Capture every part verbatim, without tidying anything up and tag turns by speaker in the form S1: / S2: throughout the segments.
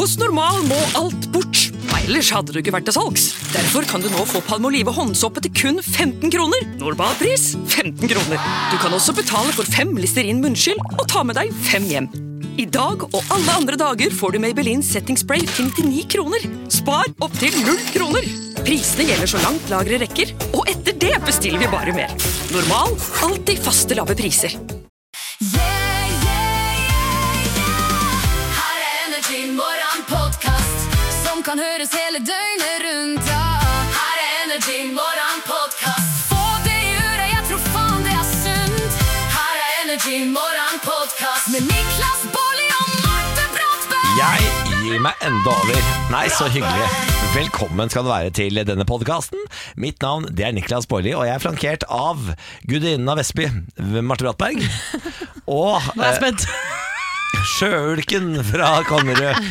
S1: Hos Normal må alt bort. Ellers hadde du ikke vært til salgs. Derfor kan du nå få Palmolive håndsåpe til kun femten kroner. Normalpris femten kroner. Du kan også betale for fem Listerin munnskyld og ta med deg fem hjem. I dag og alle andre dager får du Maybelline Setting Spray til nittini kroner. Spar opp til null kroner. Prisene gjelder så langt lagre rekker, og etter det bestiller vi bare mer. Normal, alltid faste lave priser.
S2: Yeah, yeah, yeah, yeah. Her er Energy Morgen podcast, som kan høres hele døgnet rundt, ja. Her er Energy Morgen podcast. Få det i øret, jeg tror faen det er sunt. Her er Energy Morgen podcast med Niklas Baarli og Marte Brattberg.
S3: Jeg gir meg enda over. Nei, så hyggelig. Velkommen skal du være til denne podcasten. Mitt navn det er Niklas Baarli, og jeg er flankert av gudinnen av Vestby, Marte Brattberg. Og
S4: Nå er jeg spent.
S3: Sjøulken fra Konnerud,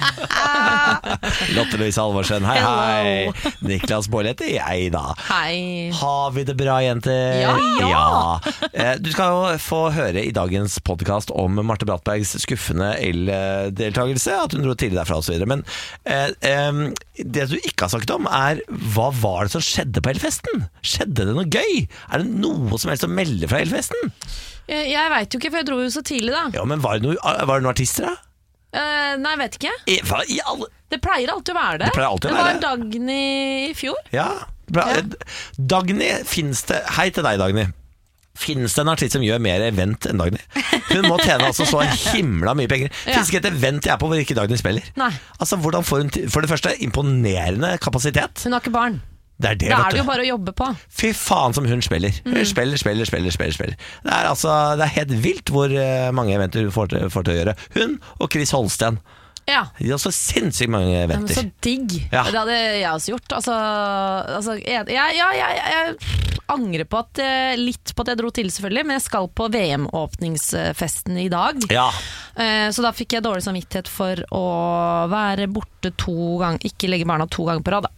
S3: Lotte Louise Halvorsen. Hei, hei. Niklas Baarli heter jeg da.
S4: Hei.
S3: Har vi det bra, jenter?
S4: Ja,
S3: ja. Du skal jo få høre i dagens podcast om Marte Brattbergs skuffende el-deltagelse, at hun dro tidlig derfra og så videre. Men eh, eh, det du ikke har sagt om er, hva var det som skjedde på elfesten? Skjedde det noe gøy? Er det noe som helst å melde fra elfesten?
S4: Jeg, jeg vet jo ikke, for jeg dro jo så tidlig da.
S3: Ja, men var det, noe, var det noen artister da?
S4: uh, Nei, jeg vet ikke.
S3: I, hva, i alle...
S4: Det pleier alltid å være det.
S3: Det pleier alltid å
S4: Det
S3: være
S4: var Dagny i fjor.
S3: Ja, bra.
S4: Ja.
S3: Dagny, finnes det... Hei til deg, Dagny. Finnes det en artist som gjør mer event enn Dagny? Hun må tjene altså så himla mye penger.
S4: Ja.
S3: Finnes ikke et event jeg er på hvor ikke Dagny spiller?
S4: Nei.
S3: Altså, hvordan får hun til... For det første, imponerende kapasitet.
S4: Hun har ikke barn.
S3: Det er det,
S4: Da
S3: vet
S4: er det
S3: du.
S4: jo bare å jobbe på.
S3: Fy faen som hun spiller. Hun spiller, spiller, spiller, spiller, spiller. Det er altså, det er helt vilt hvor eh, mange eventer hun får til, får til å gjøre. Hun og Chris Holsten.
S4: Ja.
S3: De har så sinnssykt mange
S4: Ja, men
S3: eventer.
S4: så digg.
S3: Ja.
S4: Det hadde jeg også gjort. Altså, altså jeg, jeg, jeg, jeg, jeg angrer på at jeg, litt på at jeg dro til selvfølgelig, men jeg skal på V M-åpningsfesten i dag.
S3: Ja.
S4: Eh, Så da fikk jeg dårlig samvittighet for å være borte to ganger, ikke legge barna to ganger på rad da.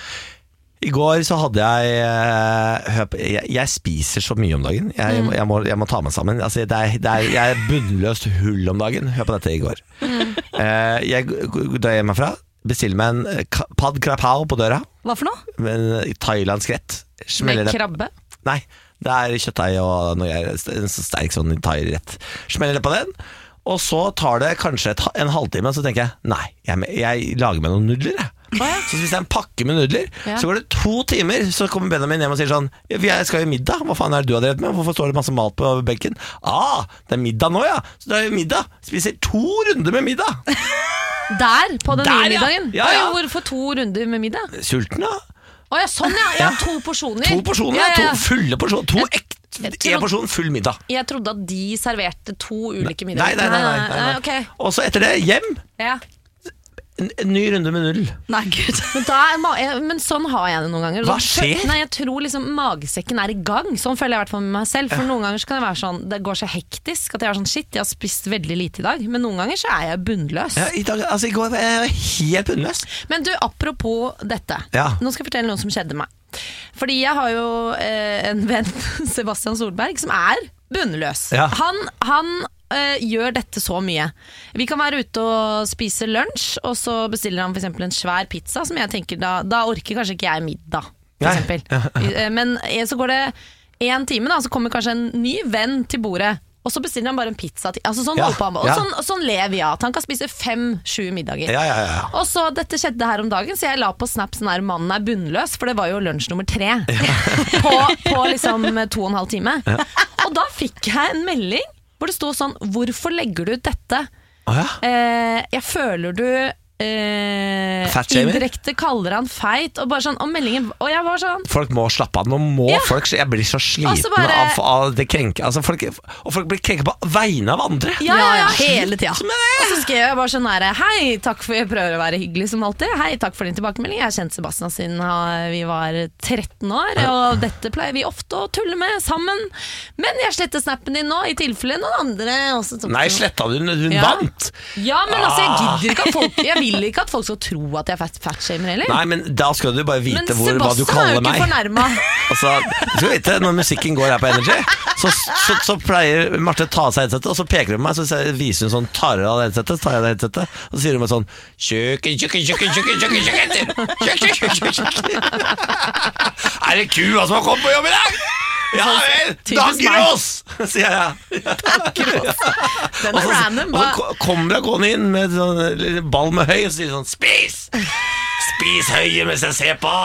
S3: I går så hadde jeg, eh, hør på, jeg Jeg spiser så mye om dagen. Jeg,
S4: Mm.
S3: jeg, må, jeg må ta meg sammen. Altså, det er, det er, jeg er bunnløst hull om dagen. Hør på dette i går.
S4: Mm.
S3: Eh, jeg Da jeg hjemmefra bestiller meg en eh, ka- pad krapao på døra.
S4: Hva for noe?
S3: Med en thailandsk rett. Smeller
S4: Med
S3: det.
S4: krabbe?
S3: Nei, det er kjøttdeig og noe jeg, en så sterk sånn thai-rett. Smeller det på den. Og så tar det kanskje et, en halvtime, så tenker jeg nei, jeg, jeg lager meg noen nudler. Jeg. Så spiser jeg en pakke med nudler.
S4: Ja.
S3: Så går det to timer, så kommer Benjamin hjem og sier sånn: jeg skal jo middag, hva faen er det du hadde rett med? Hvorfor står det masse mat på benken? Ah, det er middag nå, ja. Så det er jo middag. Spiser to runder med middag.
S4: Der, på den
S3: Der,
S4: nye
S3: ja.
S4: middagen?
S3: Ja, ja.
S4: Oi, hvorfor to runder med middag?
S3: Sulten, da.
S4: Å ja, sånn ja, ja, to porsjoner.
S3: To porsjoner,
S4: Ja, ja, ja.
S3: to fulle porsjoner. To ek,
S4: jeg
S3: en
S4: tror-
S3: porsjon full middag.
S4: Jeg trodde at de serverte to ulike
S3: Nei,
S4: middager.
S3: nei, nei, nei, nei, nei.
S4: ok.
S3: Og så etter det, hjem.
S4: Ja.
S3: En, en ny runde med null.
S4: Nei, Gud. Men, da er ma jeg, men sånn har jeg det noen ganger.
S3: Hva
S4: Sånn-
S3: skjer?
S4: Nei, jeg tror liksom magesekken er i gang. Sånn føler jeg i hvert fall med meg selv. For noen ganger så kan det være sånn, det går så hektisk at jeg er sånn shit, jeg har spist veldig lite i dag. Men noen ganger så er jeg bunnløs.
S3: Ja, i, dag, altså, I går var jeg helt bunnløs.
S4: Men du, apropos dette.
S3: Ja.
S4: Nå skal jeg fortelle noe som skjedde meg. Fordi jeg har jo eh, en venn, Sebastian Solberg, som er bunnløs.
S3: Ja.
S4: Han, han eh, gjør dette så mye. Vi kan være ute og spise lunsj, og så bestiller han for eksempel en svær pizza, som jeg tenker, da, da orker kanskje ikke jeg middag, for
S3: Nei.
S4: eksempel. Eh, Men eh, så går det en time da, så kommer kanskje en ny venn til bordet, og så bestiller han bare en pizza til. Altså sånn,
S3: Ja,
S4: holder på han. Og
S3: ja.
S4: sånn, sånn lever jeg at han kan spise fem-sju middager.
S3: Ja, ja, ja.
S4: Og så dette skjedde her om dagen, så jeg la på Snap sånn her, mannen er bunnløs, for det var jo lunsj nummer tre på, på liksom to og en halv time. Og da fikk jeg en melding hvor det stod sånn: hvorfor legger du ut dette?
S3: Å ja.
S4: Eh, jeg føler du eh,
S3: Fatshamer?
S4: indirekte kaller han feit, og bare sånn, og meldingen, og jeg var sånn
S3: Folk må slappe av. Nå må
S4: Ja.
S3: folk Jeg blir så sliten
S4: Altså bare-
S3: av, av det krenke altså folk, Og folk blir krenket på vegne av andre.
S4: Ja, ja, ja,
S5: hele tida.
S4: Og så skrev jeg bare sånn her: hei, takk for, jeg prøver å være hyggelig som alltid. Hei, takk for din tilbakemelding. Jeg har kjent Sebastian siden ha- vi var tretten år, og dette pleier vi ofte å tulle med sammen. Men jeg sletter snappen din nå, i tilfelle noen andre også tok
S3: Nei,
S4: den.
S3: sletta du den? Hun
S4: Ja.
S3: vant!
S4: Ja, men altså, jeg gidder ikke at folk Jeg vil ikke at folk skal tro at jeg er fat- fatshamer heller.
S3: Nei, men da skal du bare vite
S4: Men
S3: hvor, hva du
S4: Sebastian er jo
S3: kaller
S4: ikke
S3: meg.
S4: fornærmet.
S3: Altså, du skal vite, når musikken går her på Energy, så, så, så pleier Marte å ta av seg headsetet, og så peker hun på meg, så viser hun sånn, tar av headsetet, tar jeg av headsetet, og så sier hun meg sånn Kjøkken, kjøkken, kjøkken, kjøkken, kjøkken, kjøkken, kjøkken, kjøkken, kjøkken. Er det kua som har kommet på jobb i dag? Ja vel, Dagros, sier jeg.
S4: Den er random.
S3: Og så kommer jeg gående inn med sånn liten ball med høy, og så sier de sånn Spis! Spis høye mens jeg ser på!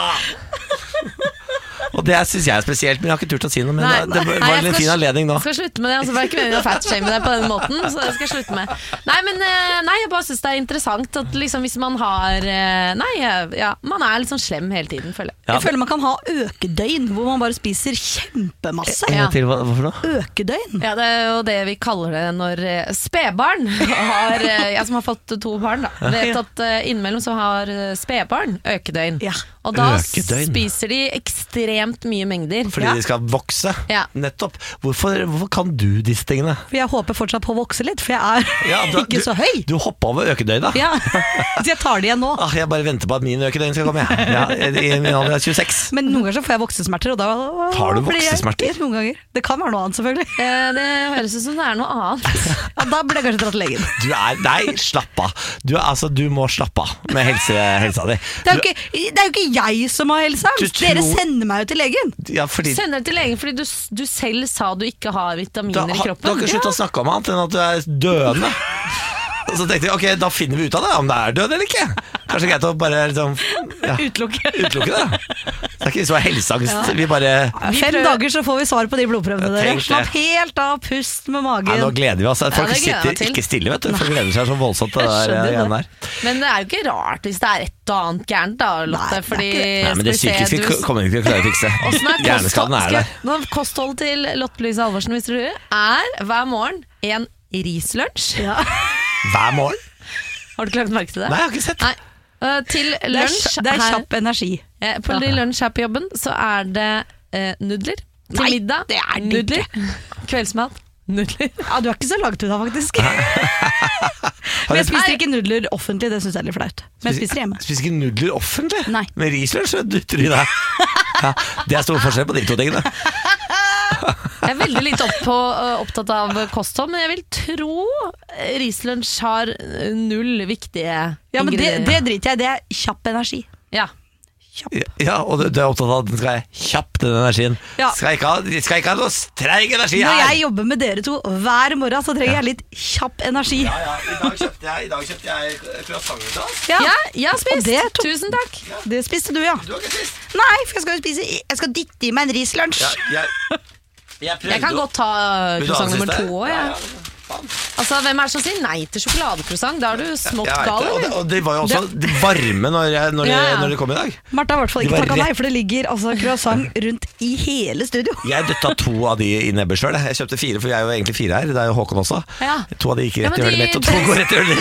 S3: Og det synes jeg er spesielt, men jeg har ikke turt å si noe. Men
S4: Nei,
S3: det var
S4: nei, jeg
S3: en
S4: skal
S3: fin anledning nå.
S4: Jeg skal slutte med det, altså, for jeg er ikke meningen å fatshame deg på den måten. Så det skal jeg slutte med. Nei, men eh, nei, jeg bare synes det er interessant at liksom, hvis man har eh, Nei, ja, man er litt sånn slem hele tiden, føler jeg.
S3: Ja.
S5: Jeg føler man kan ha økedøgn, hvor man bare spiser kjempemasse.
S3: En gang til, hva, hvorfor da?
S5: Økedøgn.
S4: Ja, det er jo det vi kaller det når eh, spedbarn har eh, Jeg som har fått to barn, da, vet at eh, innimellom så har eh, spedbarn økedøgn.
S5: Ja.
S4: Og da
S3: Økedøgn.
S4: spiser de ekstremt mye mengder.
S3: Fordi
S4: Ja.
S3: de skal vokse.
S4: Ja.
S3: Nettopp. Hvorfor, hvorfor kan du disse tingene?
S5: For jeg håper fortsatt på å vokse litt, for jeg er
S3: Ja, du-
S5: ikke
S3: du-
S5: så høy.
S3: Du hopper over økedøgna.
S5: Ja. Så jeg tar det igjen nå.
S3: Ah, jeg bare venter på at min økedøgn skal komme. jeg. Ja, I min alder er tjueseks.
S5: Men noen ganger så får jeg voksesmerter, og da
S3: Har du
S5: blir jeg
S3: voksesmerter?
S5: ikke noen ganger. Det kan være noe annet, selvfølgelig.
S4: Eh, Det høres ut som det er noe annet.
S5: Ja, da burde jeg kanskje dratt til legen.
S3: Du er, nei, slapp av. Du, er, altså, du må slappe av med helse, helsa di.
S5: Det er, jo ikke, det er jo ikke jeg som har helseangst.
S3: Du
S5: Dere
S3: tror-
S5: sender meg jo til legen.
S3: Ja, fordi
S4: Sender det til legen fordi du, du selv sa du ikke har
S3: du,
S4: vitaminer
S3: har,
S4: i
S3: du har
S4: kroppen.
S3: ikke sluttet å snakke om annet enn at du er døende. Og så tenkte jeg, ok, da finner vi ut av det, om det er død eller ikke. Kanskje greit å bare liksom, ja,
S5: Utelukke.
S3: utelukke det. Det er ikke så helseangst. Vi bare
S5: Fem dager så får vi svar på de blodprøvene
S3: Ja,
S5: dere.
S3: tenk det.
S5: Slapp helt av, pust med magen.
S3: Nei, nå gleder vi oss. Folk
S4: det gleder jeg meg
S3: sitter
S4: til.
S3: ikke stille, vet du. Folk gleder seg så voldsomt til det
S4: Jeg
S3: der
S4: skjønner
S3: igjen
S4: det.
S3: der.
S4: Men det er jo ikke rart hvis det er et og annet gærent, da, Lotte.
S5: Nei, det er
S4: Fordi
S3: Nei, men det
S4: skal vi se,
S3: psykiske
S4: du-
S3: kommer vi ikke til å klare å fikse.
S4: Åssen er
S3: Hjerneskaden
S4: kosthold-
S3: er der.
S4: skal- Nå, Kosthold til Lotte Louise Halvorsen hvis du lurer, er hver morgen en rislunsj.
S5: Ja.
S3: Hver morgen?
S4: Har du ikke lagt merke til det?
S3: Nei, jeg har ikke sett.
S4: Nei. Eh, til
S5: Det er,
S4: lunsj
S5: kjapp- det er
S4: her-
S5: kjapp energi.
S4: eh, På lunsj her på jobben så er det eh, nudler. Til
S5: Nei,
S4: middag
S5: det er det
S4: nudler.
S5: ikke.
S4: Kveldsmat nudler.
S5: Ja, du er ikke så langt unna, faktisk. Men jeg spiser ikke nudler offentlig, det syns jeg er litt flaut. Men jeg spiser hjemme.
S3: Spiser ikke nudler offentlig?
S5: Nei.
S3: Med rislunsj, du tror det. Ja, det er stor forskjell på de to tingene.
S4: Jeg er veldig litt opp på, øh, opptatt av kosthold, men jeg vil tro eh, rislunsj har øh, null viktige
S5: Ja, men det,
S4: ingredienser.
S5: det driter jeg i. Det er kjapp energi.
S4: Ja.
S5: Kjapp.
S3: Ja, og du, du er opptatt av at den skal være kjapp, den energien.
S5: Ja.
S3: Skal ikke ha, skal ikke ha noe streik energi
S5: Når
S3: her!
S5: jeg jobber med dere to hver morgen, så trenger jeg litt kjapp energi.
S3: Ja, ja, i dag kjøpte jeg, i dag kjøpte jeg croissanter til oss.
S5: Ja,
S4: ja, jeg har spist.
S5: Og det tok-
S4: Tusen takk.
S5: Det spiste du, ja.
S3: Du har ikke spist?
S5: Nei, for jeg skal jo spise Jeg skal dytte i meg en rislunsj.
S3: Ja, jeg, jeg prøvde
S4: Jeg kan godt ta
S3: Vil du ha
S4: croissant
S3: den
S4: nummer
S3: siste?
S4: to òg.
S3: Ja,
S4: Ja.
S3: ja, faen.
S4: Altså, hvem er det som sier nei til sjokoladecroissant? Da er du smått
S3: Jeg vet
S4: gal,
S3: det, og, det,
S4: eller?
S3: og de var jo også de varme når, jeg, når,
S4: Ja,
S3: de,
S4: ja.
S3: når de kom i dag.
S5: Martha har i hvert fall
S3: De
S5: ikke
S3: var
S5: takka
S3: rett-
S5: nei, for det ligger altså croissant rundt i hele studio.
S3: Jeg døtta to av de i nebbet sjøl. Jeg kjøpte fire, for vi er jo egentlig fire her. Det er jo Håkon også.
S4: Ja.
S3: To av de gikk
S4: Ja,
S3: rett
S4: men
S3: i hølet
S4: de-
S3: mitt, og to går rett i hølet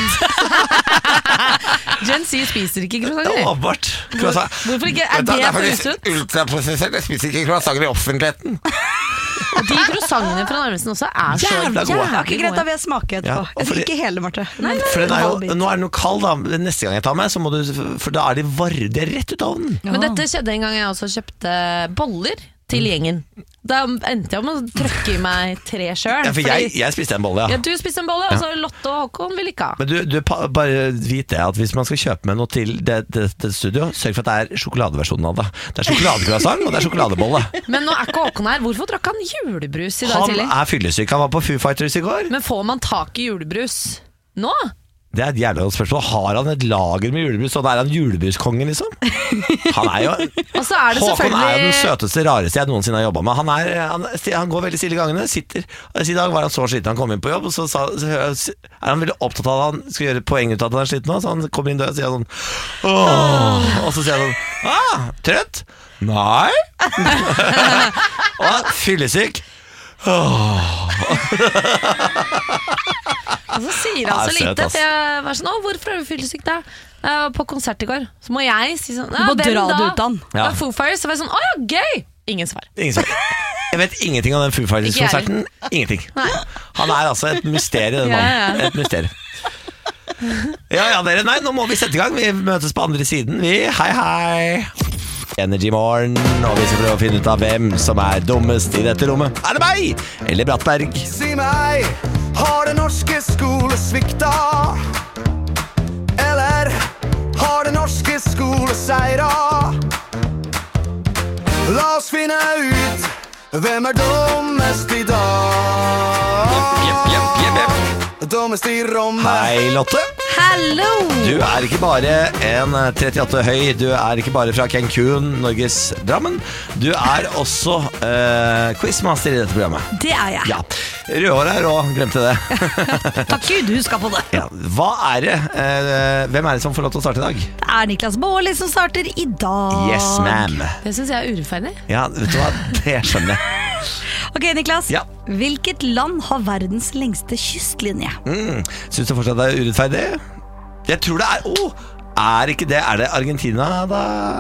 S3: ditt.
S4: Gen Z spiser ikke
S3: Det
S4: croissanter.
S3: var åpenbart. Croissant.
S4: Hvorfor ikke? Er
S3: Vet du,
S4: det
S3: er
S4: for
S3: faktisk
S4: usunt?
S3: ultraprosessert. Jeg spiser ikke croissanter i offentligheten.
S4: De croissantene fra Narvesen også er så
S3: Jævla gode.
S5: Ja, ikke greit, da vil jeg smake etterpå.
S3: Ja, og
S5: Jeg
S3: fordi-
S5: skal ikke hele, Marte.
S4: Nei, nei,
S3: For den er
S5: En
S3: jo,
S5: halv bit.
S3: nå er den jo kald, da. Neste gang jeg tar med, så må du, for da er de varme rett ut av ovnen.
S4: Men dette skjedde en gang jeg også kjøpte boller til gjengen. Da endte jeg om å trykke i meg tre sjøl.
S3: Ja, for jeg, jeg spiste en bolle,
S4: ja,
S3: ja.
S4: du spiste en bolle, og så Lotte og Håkon ville ikke ha.
S3: Men du, du pa- bare vit det at hvis man skal kjøpe med noe til det, det, det studio, sørg for at det er sjokoladeversjonen av det. Det er sjokoladecroissant, og det er sjokladebolle.
S4: Men nå er ikke Håkon her. Hvorfor drakk han julebrus i dag
S3: Han
S4: tidlig?
S3: er fyllesyk. Han var på Foo Fighters i går.
S4: Men får man tak i julebrus nå?
S3: Det er et jævla godt spørsmål. Har han et lager med julebrus, og da er han julebruskongen, liksom? Han er jo
S4: Og så er det
S3: Håkon er jo den
S4: selvfølgelig
S3: søteste, rareste jeg noensinne har jobba med. Han, er, han, han går veldig stille i gangene. Sitter, I dag var han så sliten han kom inn på jobb, og så, sa, så er han veldig opptatt av at han skal gjøre et poeng ut av at han er sliten nå. Så han kommer inn døra og sier sånn Åh! Og så sier han sånn ah, trøtt? Nei. Og fyllesyk.
S4: Og så sier han
S3: Han er
S4: så
S3: søt,
S4: lite.
S3: ass.
S4: For jeg var sånn, å, hvorfor er du fyllesyk da? Jeg var på konsert i går. Så må jeg si sånn, ja,
S5: må
S4: hvem
S5: dra
S4: da?
S5: det ut av han.
S3: Ja.
S4: Ja. Foo Fighters. Så var jeg sånn, å ja, gøy! Ingen svar.
S3: Ingen svar. Jeg vet ingenting om den Foo Fighters-konserten. Ingenting.
S4: Nei.
S3: Han er altså et mysterium, den
S4: Ja,
S3: mannen.
S4: ja.
S3: Et mysterium. Ja, ja, dere, nei, nå må vi sette i gang. Vi møtes på andre siden, vi. Hei, hei. Energy Morgen, og vi skal prøve å finne ut av hvem som er dummest i dette rommet. Er det meg, eller Brattberg?
S6: Si meg, har det norske skole svikta? Eller har det norske skole seira? La oss finne ut hvem er dummest i dag.
S3: Jepp, jepp, jepp, jepp.
S6: Dummest i rommet.
S3: Hei, Lotte.
S5: Hallo!
S3: Du er ikke bare en trettiåtte høy, du er ikke bare fra Cancun, Norges Drammen. Du er også uh, quizmaster i dette programmet.
S5: Det er jeg.
S3: Ja, rødhåret er rå, glemte det.
S5: Takk Gud, du skal på det.
S3: Ja, hva er det? Uh, hvem er det som får lov til å starte i dag?
S5: Det er Niklas Baarli som starter i dag.
S3: Yes, ma'am.
S4: Det synes jeg er urettferdig.
S3: Ja, vet du hva? Det skjønner jeg.
S5: Ok, Niklas.
S3: Ja.
S5: Hvilket land har verdens lengste kystlinje?
S3: Mm. Syns du fortsatt det er urettferdig? Jeg tror det er Å, oh, er ikke det Er det Argentina, da?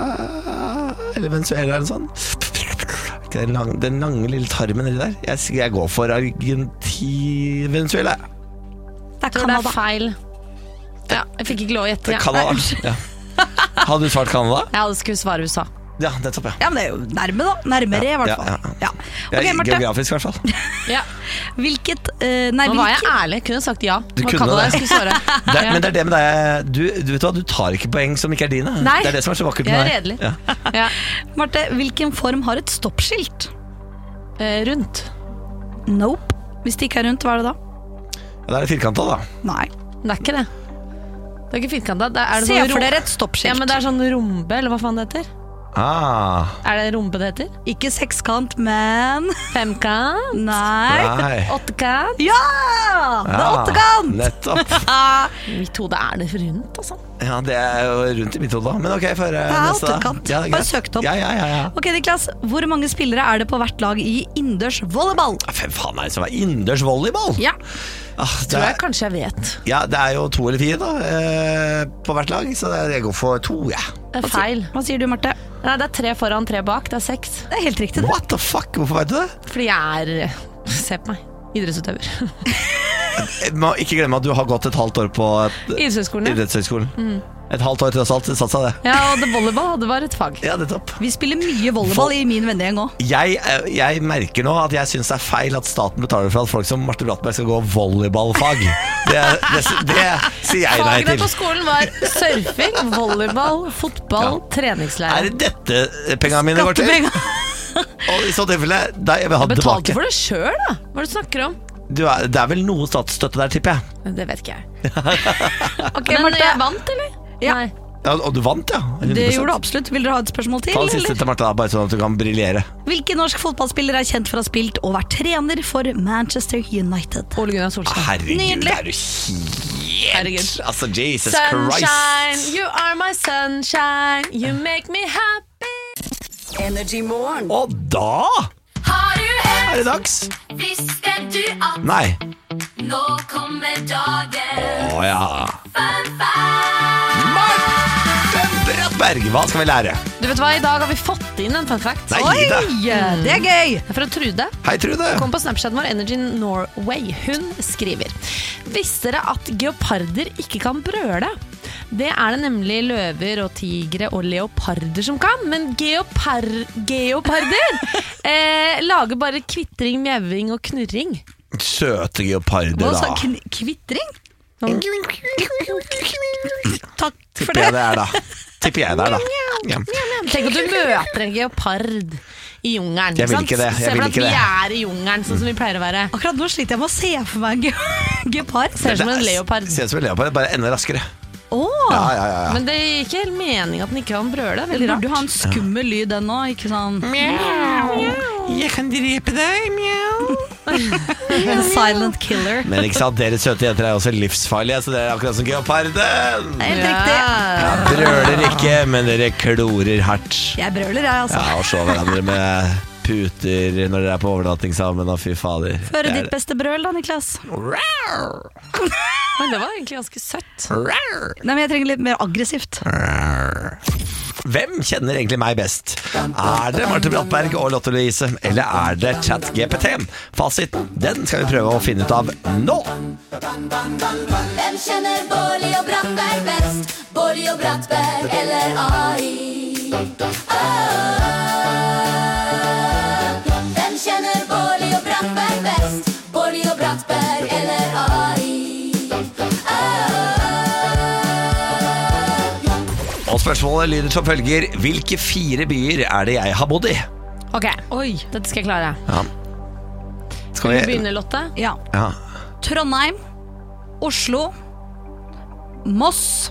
S3: Eller Venezuela, eller sånn? Ikke den, lang, den lange lille tarmen nedi der. Jeg, jeg går for Argentina Venezuela.
S5: Det er
S4: Jeg tror det er
S5: Canada.
S4: feil. Ja, jeg fikk ikke lov å gjette. Ja.
S3: Canada. Ja. Hadde du svart Canada?
S4: Jeg hadde skulle svare U S A.
S3: Ja, nettopp, ja.
S5: Ja, men det er jo nærme da. Nærmere i hvert
S3: Ja,
S5: fall.
S3: ja, ja.
S5: Ja.
S3: Ja,
S5: Ok, Marte.
S3: geografisk i hvert fall.
S4: Ja.
S5: Hvilket uh, Nei,
S4: Nå var jeg
S5: hvilket
S4: ærlig, kunne sagt ja.
S3: Du
S4: Hva
S3: kunne
S4: Canada
S3: det.
S4: jeg skulle svare.
S3: Det,
S4: Ja.
S3: Men det er det med deg du, du vet hva, du tar ikke poeng som ikke er dine.
S4: Nei.
S3: Det er det som er så vakkert
S4: Jeg
S3: med
S4: er
S3: deg.
S4: redelig.
S3: Ja.
S4: Ja.
S5: Marte, hvilken form har et stoppskilt?
S4: Eh, rundt.
S5: Nope. Hvis det ikke er rundt, hva er det da?
S3: Ja, da er det firkanta, da.
S5: Nei.
S4: Det er ikke det. Det er ikke firkanta. Det er det
S5: Se
S4: sånn
S5: for
S4: rom-
S5: dere et stoppskilt.
S4: Ja, men det er sånn rombe, eller hva faen det heter.
S3: Ah,
S4: Er det rombe det heter?
S5: Ikke sekskant, men
S4: Femkant?
S5: Nei.
S3: nei.
S4: Åttekant?
S5: Ja! Det er
S3: Ja,
S5: åttekant!
S3: nettopp.
S4: I mitt hode er det rundt, altså.
S3: Ja, det er jo rundt i mitt hode, da. Men ok, for uh,
S5: Det er
S3: neste da.
S5: åttekant.
S3: Ja, det er
S5: Bare
S3: greit.
S5: søkt opp.
S3: Ja, ja, ja, ja.
S5: Ok, Niklas. Hvor mange spillere er det på hvert lag i innendørs volleyball?
S3: Hvem faen er det som er innendørs volleyball?
S5: Ja.
S3: Ah, det,
S4: Tror jeg
S3: er,
S4: kanskje jeg vet.
S3: ja, det er jo to eller fire da eh, på hvert lag, så det er, jeg går for to, ja.
S4: Det er feil.
S5: Hva sier du, Marte?
S4: Nei, det er tre foran, tre bak. Det er seks.
S5: Det er helt riktig, det.
S3: What the fuck? Hvorfor vet du det?
S4: Fordi jeg er Se på meg. Idrettsutøver.
S3: Jeg må ikke glemme at du har gått et halvt år på
S4: Idrettshøyskolen. ja.
S3: idrettshøyskolen. Et halvt år tross alt, satt seg det.
S4: Ja, og det volleyball det var et fag.
S3: Ja, det er topp.
S5: Vi spiller mye volleyball i min vennegjeng òg.
S3: Jeg, eh, jeg merker nå at jeg synes det er feil at staten betaler for at folk som Marte Brattberg skal gå volleyballfag. Det, det, det sier jeg nei
S4: Fagene
S3: til.
S4: på skolen var surfing, volleyball, fotball,
S3: Ja.
S4: treningslære.
S3: Er det dette pengene mine går til? Og i så tilfelle da jeg vil ha det
S4: Betalte
S3: tilbake.
S4: for det sjøl, da? Hva er det du snakker om?
S3: Du er, det er vel noe statsstøtte der, tipper jeg.
S4: Det vet ikke jeg.
S5: Ok,
S4: Men
S5: Marte.
S4: jeg vant, eller?
S5: Ja.
S4: Nei.
S3: Ja, og du vant, ja. hundre prosent.
S5: Det gjorde du absolutt. Vil dere ha et spørsmål til?
S3: Ta det siste
S5: eller?
S3: til Marte, da, bare sånn at du kan briljere.
S5: Hvilken norsk fotballspiller er kjent for å ha spilt og vært trener for Manchester United?
S4: Ole Gunnar Solskjær.
S3: Herregud,
S5: Nydelig.
S3: det er du helt
S4: Herregud.
S3: Altså, Jesus
S4: Sunshine,
S3: Christ.
S4: you are my sunshine, you make me happy.
S2: Energy Morgen.
S3: Og da
S2: Har du
S3: er
S2: hørt?
S3: det dags.
S2: Visste du at
S3: Nei.
S2: nå kommer dagen?
S3: Å ja.
S2: Fun fact.
S3: Marte Brattberg, hva skal vi lære?
S4: Du vet hva, I dag har vi fått inn en fun fact.
S3: Nei,
S5: Oi,
S3: gi det.
S5: det er gøy!
S4: Det er fra Trude.
S3: Hei, Trude.
S4: Kom på Snapchaten vår, Energy Norway. Hun skriver: Visste dere at geoparder ikke kan brøle? Det er det nemlig løver og tigre og leoparder som kan, men geopar geoparder eh, lager bare kvitring, mjauing og knurring.
S3: Søte geoparder,
S5: Hva sa
S3: da.
S5: kn- kvitring? Takk for
S3: Tipper jeg
S5: det.
S3: det er, da. Tipper jeg det er, da. Ja.
S4: Tenk at du møter en geopard i jungelen.
S3: Jeg vil
S4: sant?
S3: ikke det, jeg
S4: Se for
S3: vil
S4: deg at
S3: ikke
S4: vi
S3: det.
S4: er i jungelen, sånn som vi pleier å være.
S5: Akkurat nå sliter jeg med å se for meg en ge- gepard.
S4: Ser ut som en
S3: Det er-
S4: leopard.
S3: Ser ut som en leopard, bare enda raskere.
S5: Åh,
S3: Ja, ja, ja, ja.
S4: Men det er ikke helt meningen at den ikke kan brøle.
S5: Eller
S4: Veldig
S5: burde du ha
S4: rart.
S5: en skummel lyd den nå, ikke sånn
S3: Jeg kan drepe deg, mjau.
S5: en silent killer.
S3: Men ikke sant, dere søte jenter er også livsfarlige, så dere er akkurat som geoparden.
S5: Helt riktig.
S3: Ja, brøler ikke, men dere klorer hardt.
S5: Jeg brøler, jeg, altså.
S3: Ja, og slår hverandre med puter når dere er på overnatting sammen, og fy fader.
S5: Føre
S3: Det er-
S5: ditt beste brøl da, Niklas.
S4: Men det var egentlig ganske søtt.
S5: Nei, men jeg trenger litt mer aggressivt.
S3: Hvem kjenner egentlig meg best? Er det Marte Brattberg og Lotte Louise, eller er det ChatGPT? Fasiten, den skal vi prøve å finne ut av nå.
S2: Hvem kjenner Bårli og Brattberg best? Bårli og Brattberg eller A I? Hvem kjenner Bårli og Brattberg best? Bårli og Brattberg eller A I?
S3: Og spørsmålet lyder som følger: hvilke fire byer er det jeg har bodd i?
S4: Ok, Oi. Dette skal jeg klare.
S3: Ja.
S4: Skal vi begynne, Lotte?
S5: Ja.
S3: Ja.
S5: Trondheim, Oslo, Moss.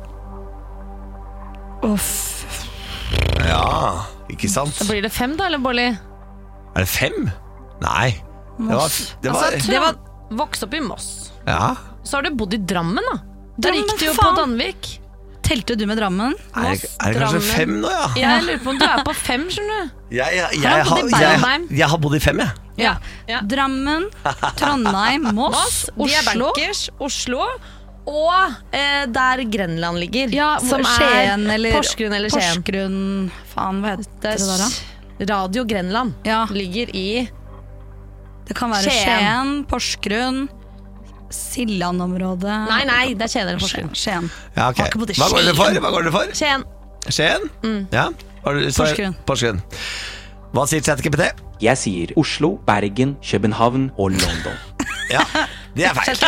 S5: Uff.
S3: Ja, ikke sant?
S4: Da blir det fem da, eller Bårli?
S3: Er det fem? Nei. Det var, det var,
S4: Altså, det var vokst opp i Moss.
S3: ja.
S4: Så har du bodd i Drammen da. Der
S5: Drammen,
S4: gikk du jo
S5: faen.
S4: på Danvik.
S5: Telte du med Drammen?
S3: Er, det- er det kanskje
S4: Drammen.
S3: fem nå, ja?
S4: Jeg lurer på om du er på fem, skjønner du.
S3: Jeg, jeg, jeg,
S4: Har
S3: jeg,
S4: du bodd i
S3: har- jeg,
S4: Bergheim?
S3: jeg har bodd i fem, jeg.
S5: Ja.
S4: Ja.
S5: Drammen, Trondheim, Moss,
S4: Moss, de er
S5: Oslo.
S4: bankers, Oslo og eh, der Grenland ligger.
S5: Ja,
S4: som
S5: Skien
S4: er
S5: eller
S4: Porsgrunn eller Skien.
S5: Porsgrunn. Faen, hva heter
S4: Det
S5: det der da?
S4: er Radio Grenland.
S5: Ja.
S4: Ligger i
S5: Det kan være
S4: Skien.
S5: Skien, Porsgrunn, Siljan-området.
S4: Nei, nei, det er Skien eller
S5: Skien.
S4: Porsgrunn.
S5: Skien.
S3: Ja, ok.
S5: Har ikke bodd i
S3: Hva går det
S5: Skien.
S3: for? Hva går det for?
S4: Skien.
S3: Skien? Ja. Har du, så-
S5: Porsgrunn.
S3: Porsgrunn. Hva sier ChatGPT?
S7: Jeg sier Oslo, Bergen, København og London.
S3: Ja, det er feil.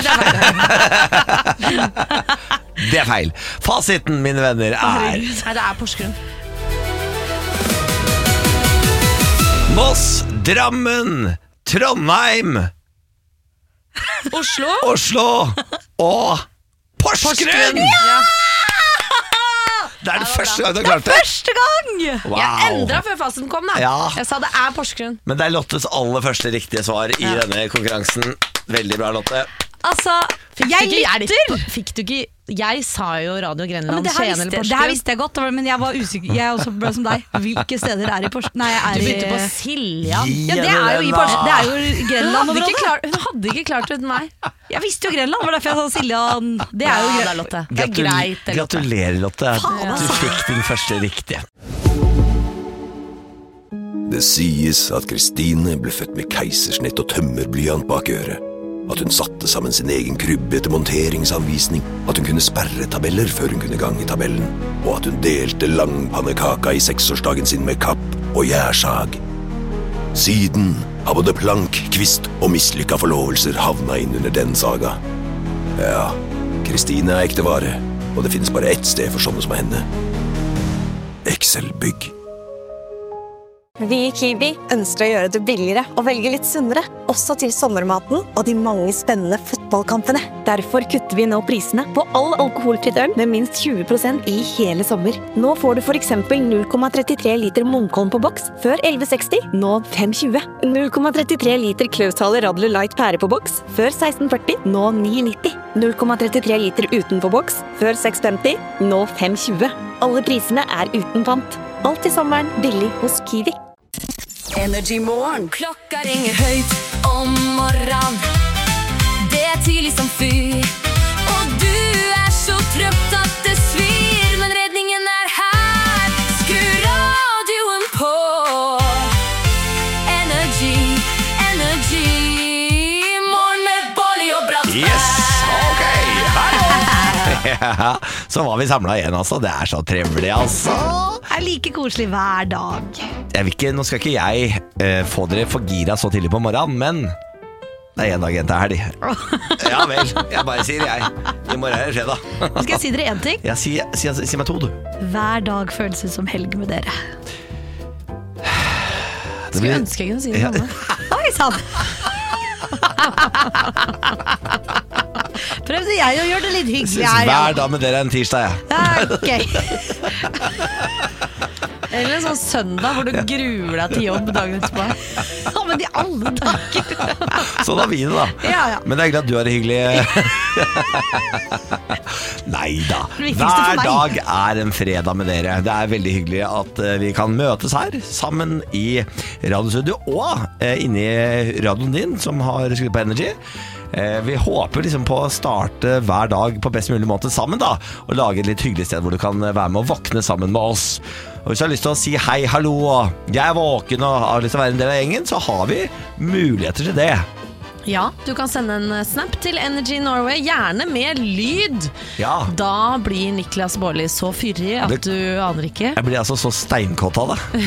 S3: Det er feil. Fasiten, mine venner, er
S4: Nei, det er Porsgrunn.
S3: Moss, Drammen, Trondheim,
S4: Oslo.
S3: Oslo og Porsgrunn!
S4: Ja.
S3: Det er det første gang du har klart det.
S5: Første gang!
S3: Wow.
S4: Jeg endra før fasiten kom, da.
S3: Ja.
S4: Jeg sa det er Porsgrunn.
S3: Men det er Lottes aller første riktige svar i denne konkurransen. Veldig bra, Lotte.
S5: Altså,
S4: Fikk
S5: jeg
S4: du ikke
S5: lytter!
S4: hjelp? Fikk du ikke Jeg sa jo Radio
S5: Ja,
S4: Grenland,
S5: men det, her
S4: Skien
S5: visste,
S4: eller
S5: det her
S4: Porsgrunn.
S5: visste jeg godt, men jeg var usikker. Jeg også ble som deg. Hvilke steder er i Porsgrunn? Nei, jeg er
S4: Du begynte på
S5: i
S4: Siljan.
S5: Ja, det er jo i Porsgrunn. Det er jo
S4: Hun hadde, ikke
S5: Grenland-området.
S4: klart, hun hadde ikke klart det uten meg.
S5: Jeg visste jo Grenland, det var derfor jeg sa Siljan. Det er jo
S4: Ja, da,
S5: Grenland.
S4: Lotte. Det er
S3: Gratul-
S4: greit. det, Lotte.
S3: Gratulerer, Lotte.
S5: Faen,
S3: Du
S5: altså.
S3: fikk din første riktige.
S8: Det sies at Kristine ble født med keisersnitt og tømmerblyant bak øret. At hun satte sammen sin egen krybbe etter monteringsanvisning. At hun kunne sperre tabeller før hun kunne gange tabellen. Og at hun delte langpannekaka i seksårsdagen sin med kapp og gjærsag. Siden har både plank, kvist og mislykka forlovelser havna inn under den saga. Ja, Kristine er ekte vare, og det finnes bare ett sted for sånne som henne. Excel-bygg.
S9: Vi i Kiwi ønsker å gjøre det billigere og velge litt sunnere, også til sommermaten og de mange spennende fotballkampene. Derfor kutter vi nå prisene på all alkoholfritt øl med minst tjue prosent i hele sommer. Nå får du for eksempel null komma trettitre liter Munkholm på boks, før elleve seksti, nå fem tjue. null komma trettitre liter Klausthal Radler Light pære på boks, før seksten førti, nå ni nitti. null komma trettitre liter uten på boks, før seks femti, nå fem tjue. Alle prisene er uten pant. Alt i sommeren billig hos Kiwi.
S2: Energy Morgen. Klokka ringer høyt om morgenen. Det er tidlig som fyr. Og du er så trøtt at det svir. Men redningen er her. Skru radioen på. Energy, energy. Morgen med Bårli og Brattberg.
S3: Yes, ok, hallo! Ja, så var vi samlet igjen, altså. Det er så trevlig, altså.
S5: Det er like koselig hver dag.
S3: Jeg vil ikke, nå skal ikke jeg eh, få dere for gira så tidlig på morgenen, men det er en dag igjen til helg. Ja vel, jeg bare sier jeg. I morgen er det fredag.
S5: Skal jeg si dere en ting?
S3: Ja, si, si, si meg to, du.
S5: Hver dag føles ut som helg med dere.
S3: Det
S4: Skulle
S3: blir-
S4: ønske jeg kunne si det
S3: Ja.
S4: samme.
S5: Oi, sann! Prøvde jeg å gjøre det litt hyggelig
S3: Synes
S5: her.
S3: hver dag med dere er en tirsdag, ja.
S5: Ja, ok.
S4: Eller en sånn søndag hvor du gruer deg til jobb dagen etterpå.
S5: Ja, men i alle dager.
S3: Sånn har vi det, da.
S5: Ja, ja.
S3: Men det er hyggelig at du har det hyggelig. Nei da.
S5: Det viktigste for
S3: Hver
S5: meg.
S3: dag er en fredag med dere. Det er veldig hyggelig at eh, vi kan møtes her sammen i radiostudio og eh, inne i radioen din, som har skrudd på Energy. eh, Vi håper liksom på å starte hver dag på best mulig måte sammen da, og lage et litt hyggelig sted hvor du kan være med og våkne sammen med oss. Og hvis du har lyst til å si hei, hallo, og jeg er våken og har lyst til å være en del av gjengen, så har vi muligheter til det.
S4: Ja, du kan sende en snap til Energy Norway, gjerne med lyd.
S3: Ja.
S4: Da blir Niklas Baarli så fyrig at
S3: Det-
S4: du aner ikke.
S3: Jeg blir altså så steinkått av det.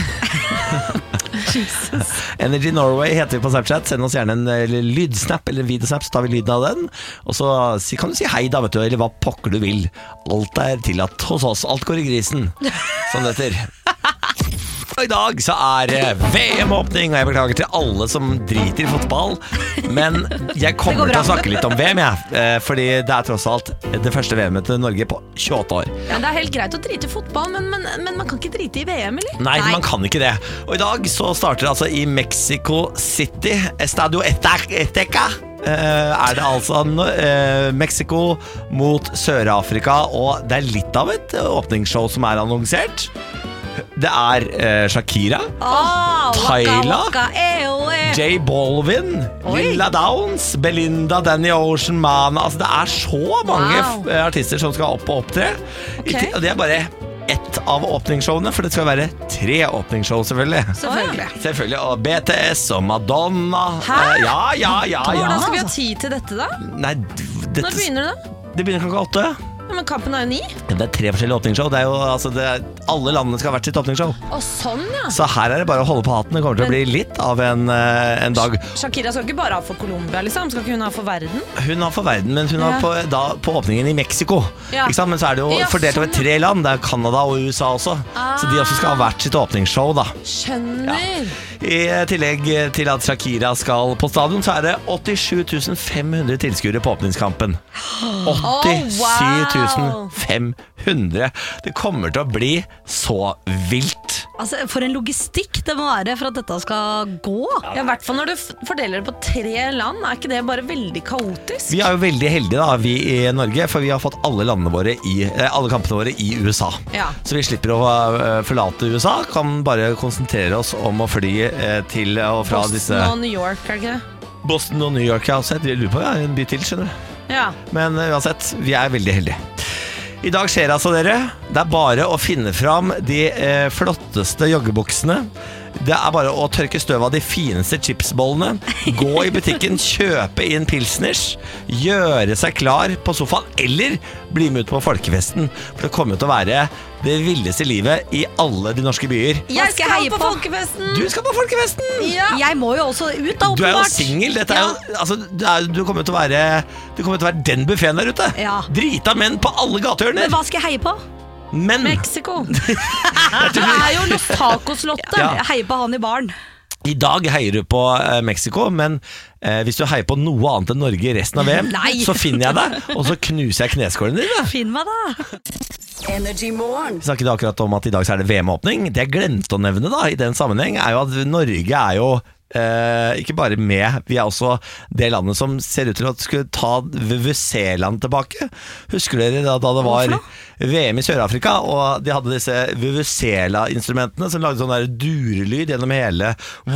S4: Jesus.
S3: Energy Norway heter vi på Snapchat. Send oss gjerne en eh, lydsnap eller en videosnap, så tar vi lyden av den. Og så si- kan du si hei da, vet du, eller hva pokker du vil. Alt er tillatt hos oss. Alt går i grisen, som det heter. Og i dag så er det V M-åpning, og jeg beklager til alle som driter i fotball. Men jeg kommer til å snakke litt om V M, jeg. eh, Fordi det er tross alt det første V M-et til Norge på tjueåtte år.
S4: Ja, det er helt greit å drite i fotball, men, men, men man kan ikke drite i V M, eller?
S3: Nei, man kan ikke det. Og i dag så starter det altså i Mexico City, Estadio Azteca. Eh, er det altså eh, Mexico mot Sør-Afrika, og det er litt av et åpningsshow som er annonsert. Det er eh, Shakira,
S4: Oh,
S3: Tyla,
S4: waka, waka, eo, e.
S3: J Balvin,
S4: Oi.
S3: Lilla Downs, Belinda, Danny Ocean, Man. Altså det er så mange
S4: Wow.
S3: f- artister som skal opp og opptre.
S4: Ok.
S3: I ti- Og det er bare ett av åpningsshowene, for det skal være tre åpningsshow selvfølgelig.
S4: Selvfølgelig.
S3: Selvfølgelig, og B T S og Madonna.
S4: Hæ?
S3: Eh, Ja, ja, ja, ja.
S4: Hvordan skal vi ha tid til dette, da?
S3: Nei, d- dette,
S4: Når begynner det?
S3: det begynner klokka åtte.
S4: Ja, men kampen er jo ni.
S3: Det er tre forskjellige åpningsshow. Det er jo, altså, det er, alle landene skal ha hvert sitt åpningsshow.
S4: Å, sånn, ja.
S3: Så her er det bare å holde på hatten. Det kommer til å bli litt av en, eh, en dag.
S4: Shakira skal ikke bare ha for Colombia, liksom. Skal ikke hun ha for verden?
S3: Hun har for verden, men hun
S4: Ja.
S3: har på, da, på åpningen i Mexico.
S4: Ja.
S3: Ikke sant? Men så er det jo
S4: Ja,
S3: fordelt over
S4: sånn, ja.
S3: tre land. Det er Canada og U S A også. Så de også skal ha hvert sitt åpningsshow, da.
S4: Skjønner.
S3: I tillegg til at Shakira skal på stadion, så er det åttisju tusen fem hundre tilskuere på åpningskampen. åttisju tusen fem hundre. Det kommer til å bli så vilt.
S5: Altså, for en logistikk det må være for at dette skal gå.
S4: Ja, i hvert fall når du f- fordeler det på tre land. Er ikke det bare veldig kaotisk?
S3: Vi er jo veldig heldige da, vi i Norge, for vi har fått alle landene våre i, eh, alle kampene våre i U S A.
S4: Ja.
S3: Så vi slipper å eh, forlate U S A, kan bare konsentrere oss om å fly eh, til og fra
S4: Boston
S3: disse
S4: og New York, er det ikke det?
S3: Boston og New York. Jeg har sett, jeg lurer på, ja, en by til, skjønner du.
S4: Ja.
S3: Men eh, uansett, vi er veldig heldige. I dag skjer altså, dere. Det er bare å finne fram de eh, flotteste joggebuksene. Det er bare å tørke støv av de fineste chipsbollene. Gå i butikken, kjøpe inn pilsners, gjøre seg klar på sofaen, eller bli med ut på folkefesten. For det kommer til å være det villeste livet i alle de norske byer.
S5: Jeg skal heie
S4: på
S5: på.
S4: folkefesten!
S3: Du skal på folkefesten!
S4: Ja.
S5: Jeg må jo også ut, da,
S3: Du er jo
S5: åpenbart.
S3: singel. Dette er jo altså, du, er, du kommer til å være Du kommer til å være den buffeten der ute.
S5: Ja.
S3: Drita menn på alle gatehjørner.
S5: Men hva skal jeg heie på?
S3: Men
S4: Mexico. Det er jo Los Tacos-Lotte.
S3: Ja.
S5: Jeg heier på han i baren.
S3: i dag heier du på eh, Mexico, men eh, hvis du heier på noe annet enn Norge i resten av V M,
S5: Nei.
S3: så finner jeg deg, og så knuser jeg kneskålen din. Da.
S5: Finn meg, da.
S2: Energy Morgen.
S3: Vi snakket akkurat om at i dag så er det V M-åpning. Det jeg glemte å nevne da, i den sammenheng, er jo at Norge er jo Eh, ikke bare med, vi er også det landet som ser ut til å skulle ta V V C-land tilbake. Husker dere da, da det var V M i Sør-Afrika, og de hadde disse V V C-instrumentene som lagde sånn der durelyd gjennom hele.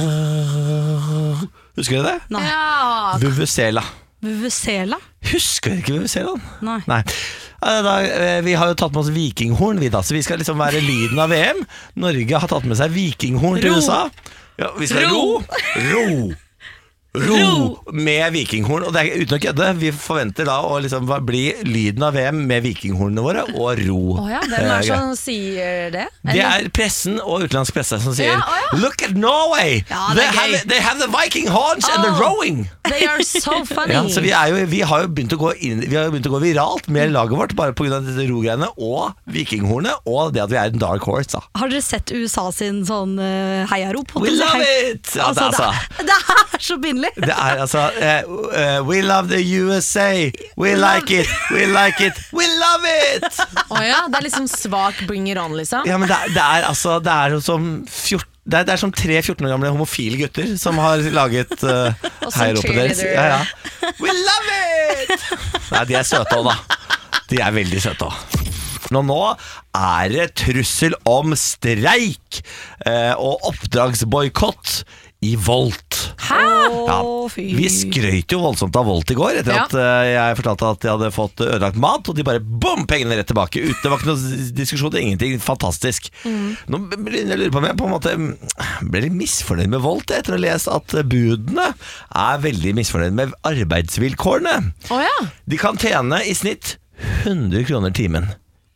S3: Husker dere det?
S5: Nei.
S4: Ja.
S3: V V C-la.
S5: Vuvuzela?
S3: Husker dere ikke V V C-land?
S5: Nei.
S3: Nei. Ja, Da, eh, vi har jo tatt med oss vikinghorn, vi da, så vi skal liksom være lyden av V M. Norge har tatt med seg vikinghorn til
S4: Ro.
S3: U S A. Ja, vi skal ro. Ro. Ro med vikinghorn. Og det er uten å kødde, vi forventer da å liksom bli lyden av V M med vikinghornene våre og ro.
S4: Å ja, hvem er
S3: Eh,
S4: det som sier det?
S3: det er pressen og utenlandsk presse som sier
S4: Ja, å ja.
S3: Look at Norway!
S5: Ja, det
S3: they,
S5: er
S3: have,
S5: gøy.
S3: they have the viking horns and the
S4: Oh.
S3: rowing!
S4: They are so funny.
S3: Ja, så vi, er jo, vi har jo begynt å gå inn, Vi har jo begynt å gå viralt med laget vårt bare pga. disse rogreiene og vikinghornet og det at vi er en dark horse. Da.
S5: Har dere sett U S A sin sånn uh, heiarop?
S3: We love it! Ja, det,
S5: Altså,
S3: er, altså,
S5: det, er, det er så pinlig!
S3: det er altså eh, eh, We love the U S A! We like it! We like it! We love it!
S4: Å ja, det er liksom svak bring it on, liksom.
S3: Ja, men det, er- det er altså Det er jo som fjorten det er, det er som tre fjorten år gamle homofile gutter som har laget uh,
S4: Og som
S3: heiaropet deres.
S4: cheerleader.
S3: Ja, ja. We love it! Nei, de er søte òg, da. De er veldig søte òg. Nå, nå er det trussel om streik eh, og oppdragsboikott i Volt.
S4: Hæ?
S3: Ja, vi skrøt jo voldsomt av Volt i går etter
S4: Ja.
S3: at uh, jeg fortalte at de hadde fått ødelagt mat, og de bare bom, pengene rett tilbake. Ute, det var ikke noe diskusjon, ingenting. Fantastisk. Mm. Nå begynner jeg å lure på om jeg på en måte ble litt misfornøyd med Volt etter å lese at budene er veldig misfornøyd med arbeidsvilkårene.
S4: Å ja.
S3: De kan tjene i snitt hundre kroner timen.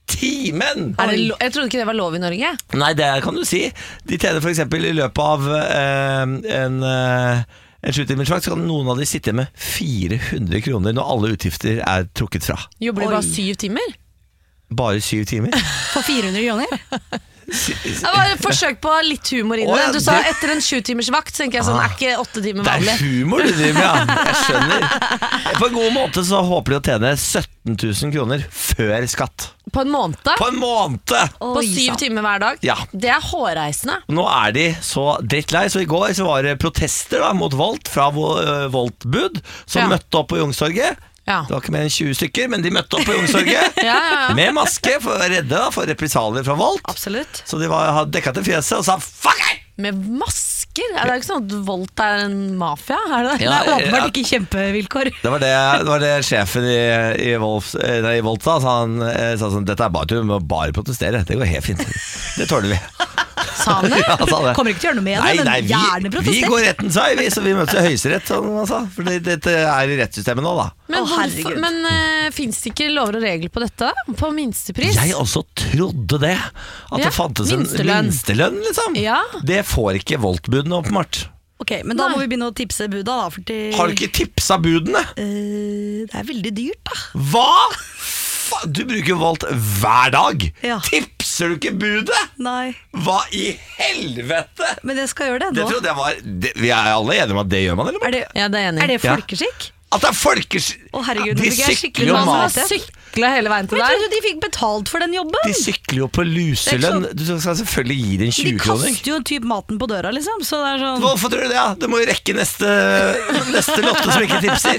S3: Timen!
S4: Er det lo- jeg trodde ikke det var lov i Norge.
S3: Nei, det kan du si. De tjener for eksempel i løpet av eh, en, eh, en sju-timersvakt, så kan noen av de sitte med fire hundre kroner når alle utgifter er trukket fra.
S4: Jobber de
S5: Oi.
S4: bare syv timer?
S3: Bare syv timer.
S5: For fire hundre kroner?
S4: Det var et forsøk på litt humor i det.
S3: Å, ja,
S4: Du sa
S3: det-
S4: etter en sju timers vakt, så tenker jeg sånn,
S3: Ah.
S4: er ikke åtte timer
S3: Det er
S4: vanlig?
S3: humor du driver med, ja. Jeg skjønner. På en god måte så håper de å tjene sytten tusen kroner før skatt.
S4: På en måned?
S3: På en måned!
S4: På
S5: Oi,
S4: syv
S5: sant.
S4: timer hver dag?
S3: Ja.
S4: Det er hårreisende.
S3: Nå er de så drittlei, så i går så var det protester da, mot Volt fra Vo- øh, Volt-bud, som
S4: Ja.
S3: møtte opp på Youngstorget.
S4: Ja.
S3: Det var ikke mer enn tjue stykker, men de møtte opp på Youngstorget
S4: Ja, ja, ja.
S3: med maske for å være redde da, for represalier fra Volt.
S4: Absolutt.
S3: Så de var, hadde dekka til fjeset og sa fuck it!
S4: Med masker? Er det ikke sånn at Volt er en mafia? Er det det?
S3: Ja,
S5: Det er åpenbart
S3: ja.
S5: ikke kjempevilkår.
S3: Det var det, det var det sjefen i, i, Wolf, eh, nei, i Volt sa. Så han eh, sa sånn, dette er bare, du må bare protestere. Det går helt fint. Det tåler vi.
S4: Sa han det?
S3: Ja, han sa det.
S5: Kommer ikke til å gjøre noe med det,
S3: Nei,
S5: men
S3: nei,
S5: gjerne
S3: vi, vi
S5: protester.
S3: går rettens vei, vi, så vi møtes i Høyesterett, som han sa. For det, dette er i rettssystemet nå, da.
S4: Men,
S5: Å,
S4: hvorfor,
S5: herregud.
S4: men uh, fins det ikke lover og regler på dette? På minstepris?
S3: Jeg også trodde det. At
S4: Ja,
S3: det fantes en
S4: minstelønn.
S3: minstelønn, liksom.
S4: Ja.
S3: Det får ikke Volt-budene, åpenbart.
S5: Ok, men da
S4: Nei.
S5: må vi begynne å tipse buda, da. Fordi,
S3: Har du ikke tipsa budene?
S5: Eh, det er veldig dyrt, da.
S3: Hva? Fa- Du bruker Volt hver dag.
S5: Ja.
S3: Tipser du ikke budet?
S5: Nei,
S3: Hva i helvete?
S5: men jeg skal gjøre det
S3: Det
S5: nå.
S3: trodde jeg var det, Vi er alle enige om at det gjør man, eller?
S5: Er det,
S4: Ja, det er jeg enig i.
S5: er det
S3: Ja.
S5: folkeskikk?
S3: At det er folkes...
S5: Å, herregud, nå
S3: De
S5: fikk jeg
S3: sykler
S5: skikkelig
S3: jo
S5: masse
S3: mat.
S5: av det.
S4: Sykla hele veien til
S5: Men jeg
S4: der.
S5: trodde de fikk betalt for den jobben.
S3: De sykler jo på luselønn. Du skal selvfølgelig gi dem
S5: De
S3: tjue-kroning.
S5: kaster jo typ maten på døra, liksom. Så det er sånn
S3: Hvorfor tror du det? Ja? Det må jo rekke neste, neste lotte som ikke tipser.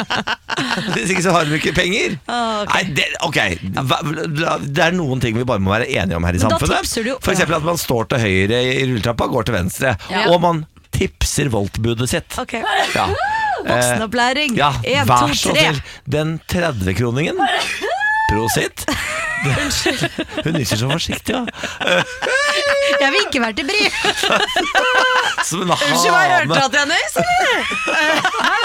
S3: Hvis ikke så har de ikke penger.
S5: Ah, ok.
S3: Nei, det, ok Hva- Det er noen ting vi bare må være enige om her i
S5: Men da
S3: samfunnet.
S5: tipser du jo-
S3: For eksempel at man står til høyre i rulletrappa, går til venstre,
S4: Ja.
S3: og man tipser Volt-budet sitt.
S5: Ok,
S3: Ja.
S5: voksenopplæring.
S3: Ja,
S5: En,
S3: vær
S5: to,
S3: så
S5: tre.
S3: snill. Den tredve-kroningen. Prosit. Hun nyser så forsiktig, ja.
S5: Jeg vil ikke være til bry.
S3: Som en
S4: Unnskyld meg, hørte du
S3: hane.
S4: at jeg nøys, eller?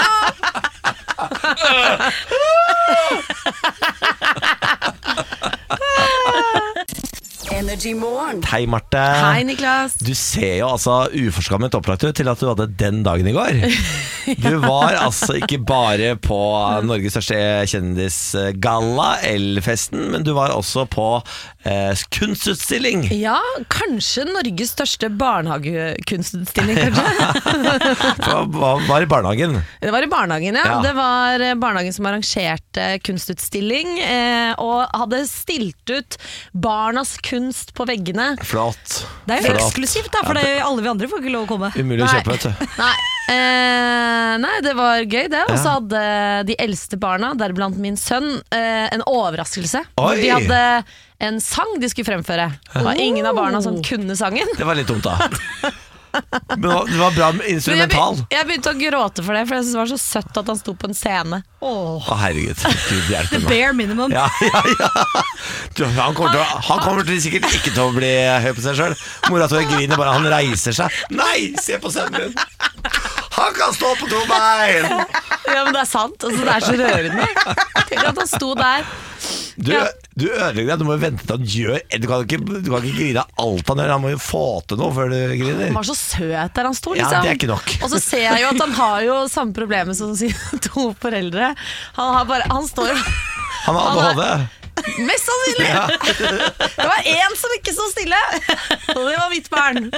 S3: Hei, Marte.
S4: Hei, Niklas.
S3: Du ser jo altså uforskammet opplagt ut til at du hadde den dagen i går. Du var altså ikke bare på Norges største kjendisgalla, L-festen, men du var også på eh, kunstutstilling.
S4: Ja, kanskje Norges største barnehagekunstutstilling, kanskje?
S3: Hva hva var i barnehagen?
S4: Det var i barnehagen, ja.
S3: Ja.
S4: Det var eh, barnehagen som arrangerte kunstutstilling, eh, og hadde stilt ut barnas kunst på veggene.
S3: Flott.
S5: Det er jo
S3: Flott.
S5: eksklusivt, da, for det, alle vi andre får ikke lov å komme.
S3: Umulig å
S4: Nei.
S3: kjøpe, vet du.
S4: Nei, eh, nei, det var gøy det. Og så hadde de eldste barna, deriblant min sønn, eh, en overraskelse.
S3: Oi.
S4: De hadde en sang de skulle fremføre. Det var ingen av barna som kunne sangen.
S3: Det var litt dumt, da. Men det var- det var bra
S4: Men jeg,
S3: instrumental.
S4: be- jeg begynte å gråte for det, for jeg synes det var så søtt at han sto på en scene.
S3: Å, herregud. Gud hjelpe meg.
S5: Bare minimum.
S3: Ja, ja, ja. Du, han, kommer til, å- han kommer til sikkert ikke til å bli høy på seg sjøl. Mora Tore griner bare han reiser seg. Nei, se på sønnen min! Han kan stå på to bein!
S4: Ja, men det er sant. Altså, det er så rørende. Tenk at han sto der.
S3: Du,
S4: Ja.
S3: du ødelegger deg. Du må jo vente til han gjør Du kan ikke, du kan ikke grine av alt han gjør. Han må jo få til noe før du griner.
S4: Han var så søt der han sto,
S3: Ja,
S4: liksom.
S3: det er ikke nok.
S4: Og så ser jeg jo at han har jo samme problemet som sine to foreldre. Han har bare Han står jo
S3: Han har A D H D.
S4: Mest sannsynlig! Det var én som ikke sto stille, og det var mitt barn.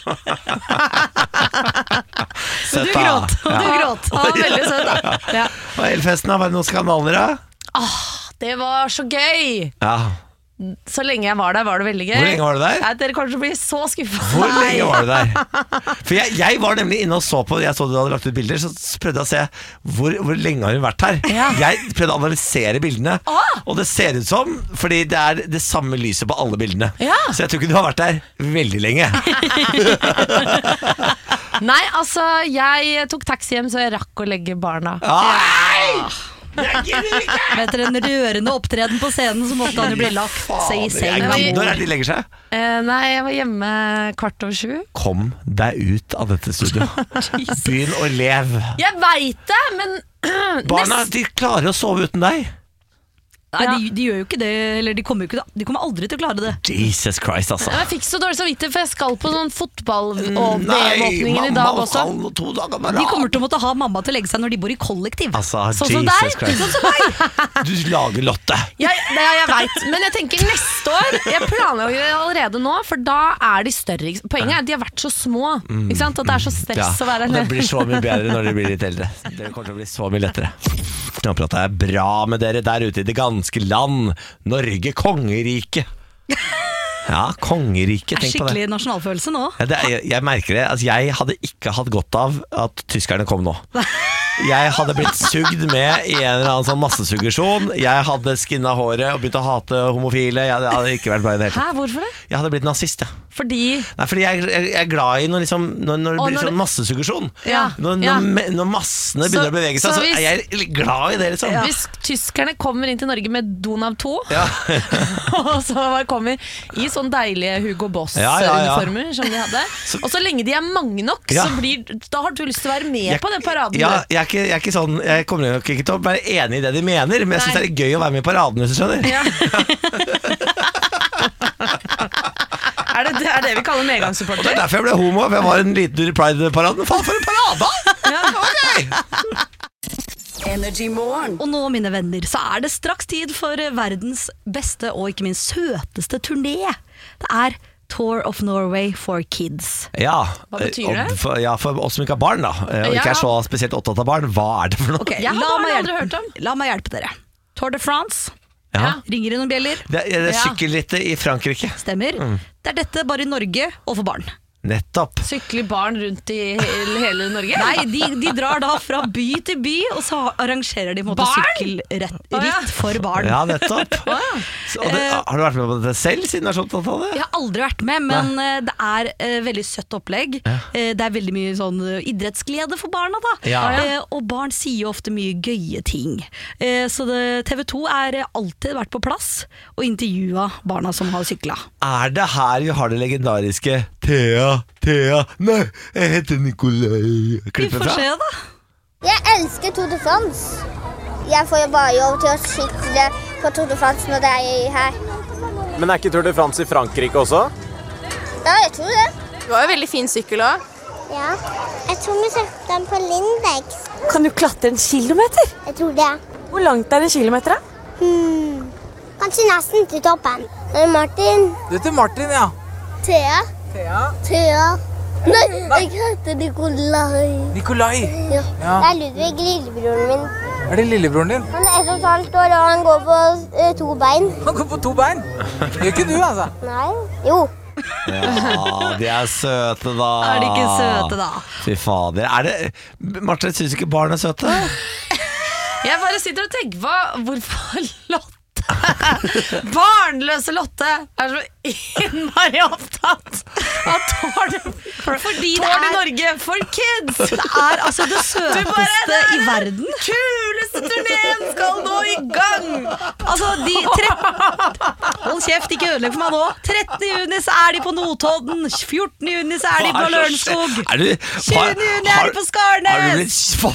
S3: Søtt,
S4: Du
S3: da.
S4: gråt.
S3: Ja.
S4: Du gråt. Han var veldig søt, da. Ja.
S3: Og Elfesten, har vært noen skandaler, da?
S4: Det var så gøy!
S3: Ja.
S4: Så lenge jeg var der, var det veldig gøy.
S3: Hvor lenge var du der?
S4: Nei, dere kommer til å bli så skuffa.
S3: Hvor lenge var du der? For jeg, jeg var nemlig inne og så på. Jeg så du hadde lagt ut bilder, så prøvde jeg å se hvor, hvor lenge har hun vært her.
S4: Ja.
S3: Jeg prøvde å analysere bildene, og det ser ut som, fordi det er det samme lyset på alle bildene.
S4: Ja.
S3: Så jeg tror ikke du har vært der veldig lenge.
S4: Nei, altså, jeg tok taxi hjem, så jeg rakk å legge barna.
S3: Ai!
S5: Etter en rørende opptreden på scenen så måtte han jo bli lagt seg i senga.
S3: Når er det de legger seg?
S4: Eh, nei, jeg var hjemme kvart over sju.
S3: Kom deg ut av dette studio. Begynn å leve.
S4: Jeg vet det, men
S3: Barna, de klarer å sove uten deg.
S5: Nei, de, de gjør jo ikke det, eller de kommer, jo ikke, de kommer aldri til å klare det.
S3: Jesus Christ, altså.
S4: Jeg fikk så dårlig samvittighet, for jeg skal på sånn fotball- og V M-åpningen i dag også.
S3: To dager med
S5: De kommer til å måtte ha mamma til å legge seg når de bor i kollektiv.
S3: Altså,
S4: Sånn som
S3: Jesus
S4: deg.
S3: Christ.
S4: Sånn som meg.
S3: Du lager Lotte.
S4: Jeg, det, jeg vet, men jeg tenker neste år. Jeg planlegger det allerede nå, for da er de større. Poenget er at de har vært så små, ikke sant? At det er så stress
S3: Ja,
S4: å være
S3: og det
S4: her.
S3: blir så mye bedre når de blir litt eldre. Det kommer til å bli så mye lettere. Nå prater jeg bra med dere der ute i det ganske land. Norge, kongeriket. Ja, kongeriket, tenk på det.
S5: Skikkelig nasjonalfølelse nå.
S3: Ja, det jeg, jeg merker det, altså, jeg hadde ikke hatt godt av at tyskerne kom nå. Jeg hadde blitt sugd med i en eller annen sånn massesuggesjon. Jeg hadde skinna håret og begynt å hate homofile. Jeg hadde, jeg hadde ikke vært bra i det hele tatt.
S4: Hæ, hvorfor det?
S3: Jeg hadde blitt nazist, ja.
S4: Fordi
S3: Nei, fordi jeg, jeg, jeg er glad i når, liksom, når, når det
S4: Og
S3: blir
S4: når
S3: sånn
S4: det-
S3: massesuggesjon.
S4: Ja,
S3: Når,
S4: ja.
S3: når, me- når massene begynner
S4: Så-
S3: å bevege seg,
S4: så
S3: så,
S4: hvis-
S3: er jeg litt glad i det, liksom.
S4: Hvis tyskerne kommer inn til Norge med Donald to,
S3: Ja.
S4: og så kommer i sånn deilige Hugo
S3: Ja, ja, ja.
S4: Boss-uniformer som de hadde, og så lenge de er mange nok,
S3: Ja.
S4: så blir, da har du lyst til å være med
S3: Jeg-
S4: på den paraden.
S3: Ja,
S4: du.
S3: jeg, er ikke, jeg er ikke sånn Jeg kommer nok ikke til å være enig i det de mener, men jeg synes
S4: Nei.
S3: det er litt gøy å være med i paraden, hvis du skjønner.
S4: Ja. er det, det er det vi kaller
S3: Og det er
S4: medgangssupporter?
S3: derfor jeg ble homo, for jeg var en liten tur i Pride-paraden. Faen, for en parade!
S5: Og nå, mine venner, så er det straks tid for verdens beste og ikke minst søteste turné. Det er Tour of Norway for Kids.
S3: Ja,
S4: Hva betyr
S3: og
S4: det?
S3: For, ja, for oss som ikke har barn, da, og ikke
S4: Ja.
S3: er så spesielt opptatt av barn, hva er det for noe?
S5: Ok,
S4: Jeg har
S5: la,
S4: bare
S5: meg
S4: aldri hørt
S5: hjelpe,
S4: om.
S5: la meg hjelpe dere. Tour de France.
S3: Ja.
S5: Ringer det noen bjeller?
S3: Det er, det er
S4: Ja.
S3: sykkelrittet i Frankrike.
S5: Stemmer. Det er dette bare i Norge og for barn.
S3: Nettopp.
S4: Sykler barn rundt i hele, hele Norge?
S5: Nei, de, de drar da fra by til by, og så arrangerer de på en måte
S4: Barn?
S5: sykkelritt
S4: Å, ja.
S5: for barn.
S3: Ja, nettopp. Så, og det,
S5: Eh,
S3: har du vært med på det selv, siden du er så opptatt av det?
S5: Jeg har aldri vært med, men eh, det er eh, veldig søtt opplegg. Eh, det er veldig mye sånn eh, idrettsglede for barna, da.
S3: Ja.
S5: Eh, og barn sier jo ofte mye gøye ting. Eh, så det, T V to er eh, alltid vært på plass og intervjua barna som har sykla.
S3: Er det her vi har det legendariske Thea, Thea, nei, jeg heter Nikolai
S5: Vi
S3: klippet
S5: får
S3: fra?
S5: se, da.
S10: Jeg elsker Tour de France. Jeg får jo bare lov til å sykle på Tour de France når det er her.
S11: Men er ikke Tour de France i Frankrike også?
S10: Ja, jeg tror det.
S12: Det var jo veldig fin sykkel også.
S10: Ja. Jeg tror vi setter den på Lindex.
S9: Kan du klatre en kilometer?
S10: Jeg tror det.
S9: Hvor langt er en kilometer, da?
S10: Hmm. Kanskje nesten til toppen. Det er Martin.
S11: Du heter Martin, ja.
S10: Thea.
S11: Thea.
S10: Thea. Nei, jeg heter Nikolai.
S11: Nikolai.
S10: Ja.
S11: Ja.
S10: Det er Ludvig, lillebroren min.
S11: Er det lillebroren din?
S10: Han er ett og et halvt år, og han går på eh, to bein.
S11: Han går på to bein. Gjør ikke du, altså?
S10: Nei. Jo.
S3: Ja, de er søte da.
S5: Er de ikke søte, da?
S3: Fy fader. Er det Marte, syns ikke barn er søte?
S4: Jeg bare sitter og tenker på hvorfor Lotte barnløse Lotte er så innmari opptatt av Tour de
S5: Fordi det
S4: Tour de
S5: er-
S4: Norge for kids.
S5: Det er altså det søteste i verden.
S4: Kuleste turneen skal nå i gang.
S5: Altså, de tretten Hold kjeft, ikke ødelegg for meg nå. trettende juni så er de på Notodden. fjortende juni så er de på
S3: Hva er det som
S5: Lørenskog.
S3: skjer? Er du-
S5: tjuende juni er de på Skarnes.
S3: Har du blitt Hva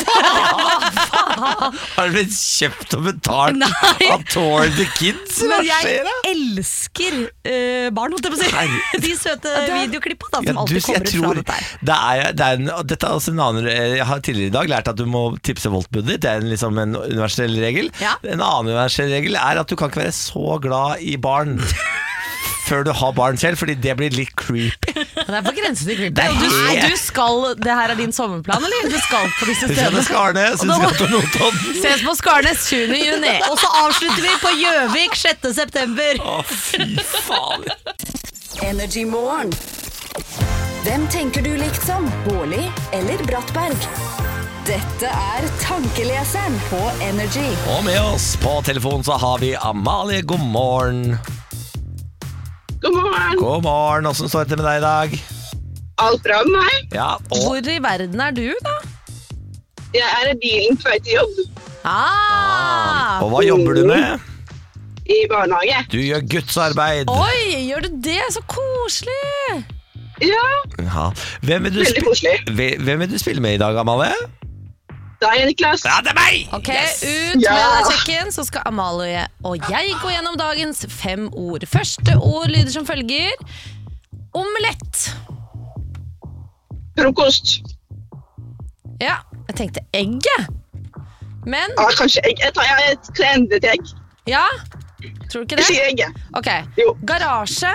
S3: faen? Har du blitt kjøpt og betalt
S5: Nei.
S3: av Tour de Kids? Hva
S5: Men jeg
S3: skjer da?
S5: elsker uh, barn, holdt jeg på å si.
S3: Herre.
S5: De søte videoklippa da, som
S3: Ja, du,
S5: alltid
S3: jeg
S5: kommer ut fra
S3: tror
S5: dette her.
S3: det er, det er en, og dette er også en annen Jeg har tidligere i dag lært at du må tipse voltbudet ditt. Det er en, liksom en universell regel.
S5: Ja.
S3: En annen universell regel er at du kan ikke være så glad i barn før du har barn selv, fordi det blir litt creepy.
S4: Det er på grensen til creepy.
S3: Det er
S4: Og du,
S3: helt-
S4: du skal, det her er din sommerplan, eller? Du skal på disse
S3: Du skal til
S4: stedene.
S3: Skarnes, du skal til Notodden.
S4: Ses på Skarnes tjuende juni.
S5: Og så avslutter vi på Gjøvik sjette september.
S3: Å, fy faen.
S13: Energy Morgen. Hvem tenker du likt som? Bårli eller Brattberg? Dette er Tankeleseren på Energy.
S3: Og med oss på telefonen så har vi Amalie. God morgen.
S14: God morgen.
S3: God morgen. Hvordan står det til med deg i dag?
S14: Alt bra med meg?
S3: Ja, og
S4: Hvor i verden er du da?
S14: Jeg er i bilen på vei til jobb.
S4: Ah!
S3: Og hva jobber du med?
S14: I barnehage.
S3: Du gjør gudsarbeid.
S4: Oi, gjør du det? Så koselig!
S14: Ja.
S3: Ja. Hvem vil du
S14: Veldig
S3: spi-
S14: koselig.
S3: Ve- Hvem vil du spille med i dag, Amalie?
S14: Da er jeg Niklas.
S3: Ja, det er meg!
S4: Ok,
S3: Yes!
S4: ut
S14: Ja.
S4: med deg sjekken, så skal Amalie og jeg gå gjennom dagens fem ord. Første ord lyder som følger. Omelett.
S14: Frokost.
S4: Ja, jeg tenkte egget. Men
S14: Ja, kanskje egg. Jeg tar jeg et trendet egg.
S4: Ja, tror du ikke
S14: Jeg sier
S4: det?
S14: egget.
S4: Ok,
S14: Jo.
S4: garasje.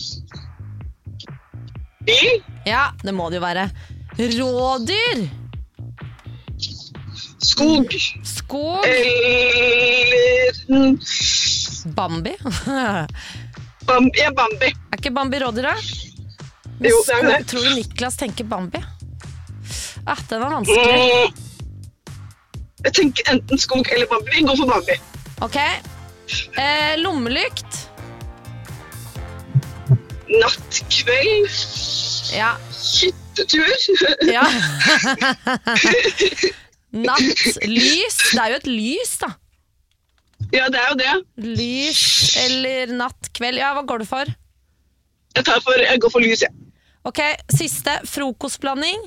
S14: Bil.
S4: Ja, det må det jo være. Rådyr.
S14: Skog.
S4: Skog.
S14: Eller mm,
S4: Bambi.
S14: Bambi. Ja, Bambi.
S4: Er ikke Bambi rådyr da? Men
S14: Jo, det er
S4: skog,
S14: det.
S4: tror du Niklas tenker Bambi? Ah, den var vanskelig.
S14: Mm. Jeg tenker enten skog eller Bambi. Vi går for Bambi.
S4: Ok, eh, lommelykt.
S14: Nattkveld.
S4: Ja.
S14: Hyttetur.
S4: Ja. Nattlys. Det er jo et lys da.
S14: Ja, det er jo det.
S4: Lys eller nattkveld. Ja, hva går du for?
S14: Jeg, tar for, jeg går for lys, jeg.
S4: Ok, siste. Frokostblanding.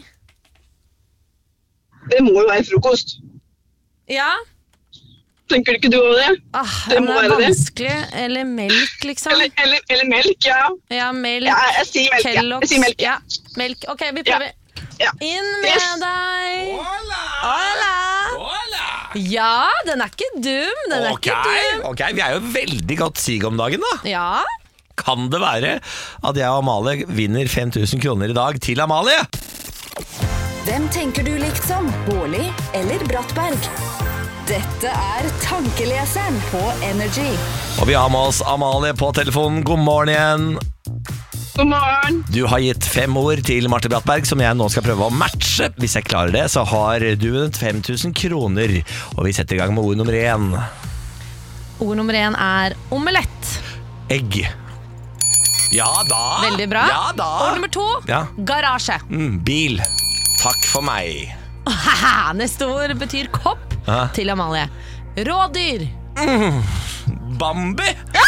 S14: Det må jo være frokost.
S4: Ja.
S14: Tenker ikke du over det?
S4: Ah,
S14: Det
S4: ja,
S14: må
S4: men det er
S14: være det.
S4: vanskelig. Eller melk, liksom.
S14: Eller, eller, eller melk, ja.
S4: Ja, melk.
S14: Ja, jeg sier melk, ja.
S4: Kellogg's.
S14: Jeg sier melk,
S4: ja. Melk. Ok, vi prøver.
S14: Ja.
S4: Inn med
S14: Yes.
S4: deg. Hola. Ja, den er ikke dum. Den er
S3: Ok,
S4: ikke dum.
S3: ok, vi er jo veldig godt sig om dagen da.
S4: Ja.
S3: Kan det være at jeg og Amalie vinner fem tusen kroner i dag til Amalie?
S13: Hvem tenker du likt som? Bårli eller Brattberg? Dette er Tankeleseren på Energy.
S3: Og vi har med oss Amalie på telefonen. God morgen igjen.
S14: God morgen.
S3: Du har gitt fem ord til Marte Brattberg som jeg nå skal prøve å matche. Hvis jeg klarer det, så har du vunnet fem tusen kroner. Og vi setter i gang med ord nummer én.
S4: Ord nummer én er omelett.
S3: Egg. Ja da.
S4: Veldig bra.
S3: Ja da.
S4: Ord nummer to,
S3: Ja.
S4: garasje.
S3: Mm, bil. Takk for meg.
S4: Haha, neste ord betyr kopp
S3: Hæ?
S4: til Amalie. Rådyr.
S3: Mm, Bambi.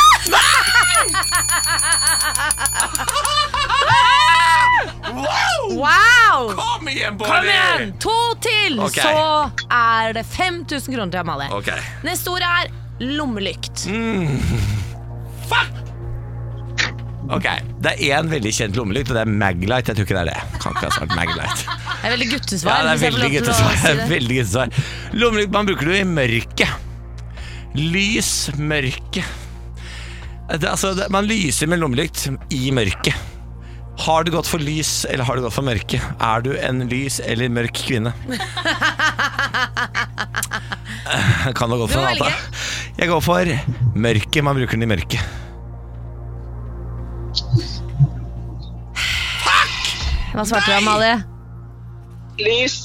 S3: Wow!
S4: Wow!
S3: Kom igjen, Bårli!
S4: Kom igjen, to til,
S3: Ok.
S4: så er det fem tusen kroner til Amalie.
S3: Ok.
S4: Neste ord er lommelykt.
S3: Mm. Fuck! Ok, det er en veldig kjent lommelykt, og det er Maglite. Jeg tror ikke det er det. Kan ikke ha sagt Maglite.
S4: Det er veldig guttesvar.
S3: Ja, det er
S4: hvis jeg får
S3: veldig
S4: lov til å
S3: guttesvar.
S4: si det.
S3: Veldig guttesvar. Lommelykt man bruker du i mørket. Lys, mørke. Det, altså, det, man lyser med lommelykt i mørket. Har du gått for lys, eller har du gått for mørke? Er du en lys eller mørk kvinne? Kan du gå for
S4: Du må
S3: noe
S4: velge.
S3: annet? Jeg går for mørke. Man bruker den i mørket.
S4: Hva svarte du, Amalie?
S14: Lys.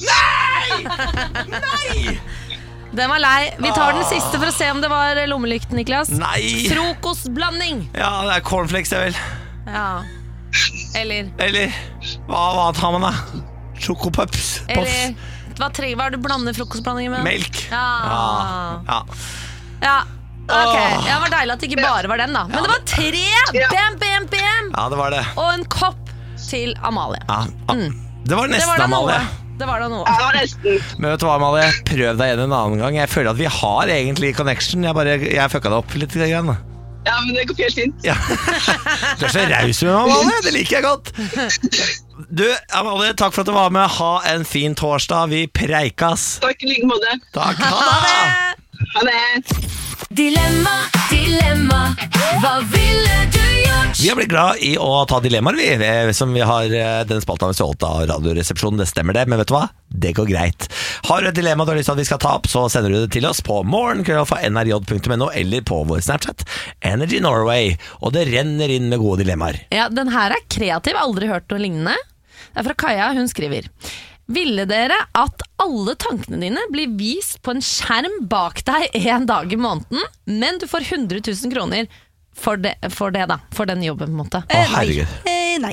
S3: Nei!
S4: Den var lei. Vi tar den siste for å se om det var lommelykt, Niklas.
S3: Nei!
S4: Frokostblanding.
S3: Ja, det er cornflakes, jeg vel.
S4: Ja. Eller
S3: Eller hva, hva tar man da? Chocopups.
S4: Eller hva, tre, hva er det du blander frokostblandingen med?
S3: Melk.
S4: Ja.
S3: Ja.
S4: Ja. Ok,
S3: Åh.
S4: ja, det var deilig at det ikke bare var den da. Men det var tre! Bam, bam, bam!
S3: Ja, det var det.
S4: Og en kopp til Amalie.
S3: Ja.
S4: Mm.
S3: Det var
S4: Det
S3: nesten,
S4: var da noe.
S3: Amalie.
S4: Det var da noe.
S14: Ja, det var nesten.
S3: Men vet du hva, Amalie? Prøv deg igjen en annen gang. Jeg føler at vi har egentlig connection. Jeg bare, jeg fucka det opp litt grann.
S14: Ja, men det går helt fint.
S3: Ja. Du er så raus med meg, Amalie. Det liker jeg godt. Du, Amalie, takk for at du var med. Ha en fin torsdag. Vi preikas.
S14: Takk i like måte.
S3: Takk, ha det.
S14: Ha det.
S2: Dilemma, dilemma, hva ville du gjort?
S3: Vi har blitt glad i å ta dilemmaer, vi. eh, Som vi har eh, den spalta med stolt av Radioresepsjonen. Det stemmer det, men vet du hva? Det går greit. Har du et dilemma du har lyst til at vi skal ta opp, så sender du det til oss på morgenkrøllalfa n r j punktum n o eller på vår Snapchat Energy Norway. Og det renner inn med gode dilemmaer.
S4: Ja, den her er kreativ, aldri hørt noe lignende. Det er fra Kaja, hun skriver: ville dere at alle tankene dine blir vist på en skjerm bak deg en dag i måneden, men du får hundre tusen kroner for det, for det da, for den jobben på en måte?
S3: Å, herregud.
S5: Eh, nei.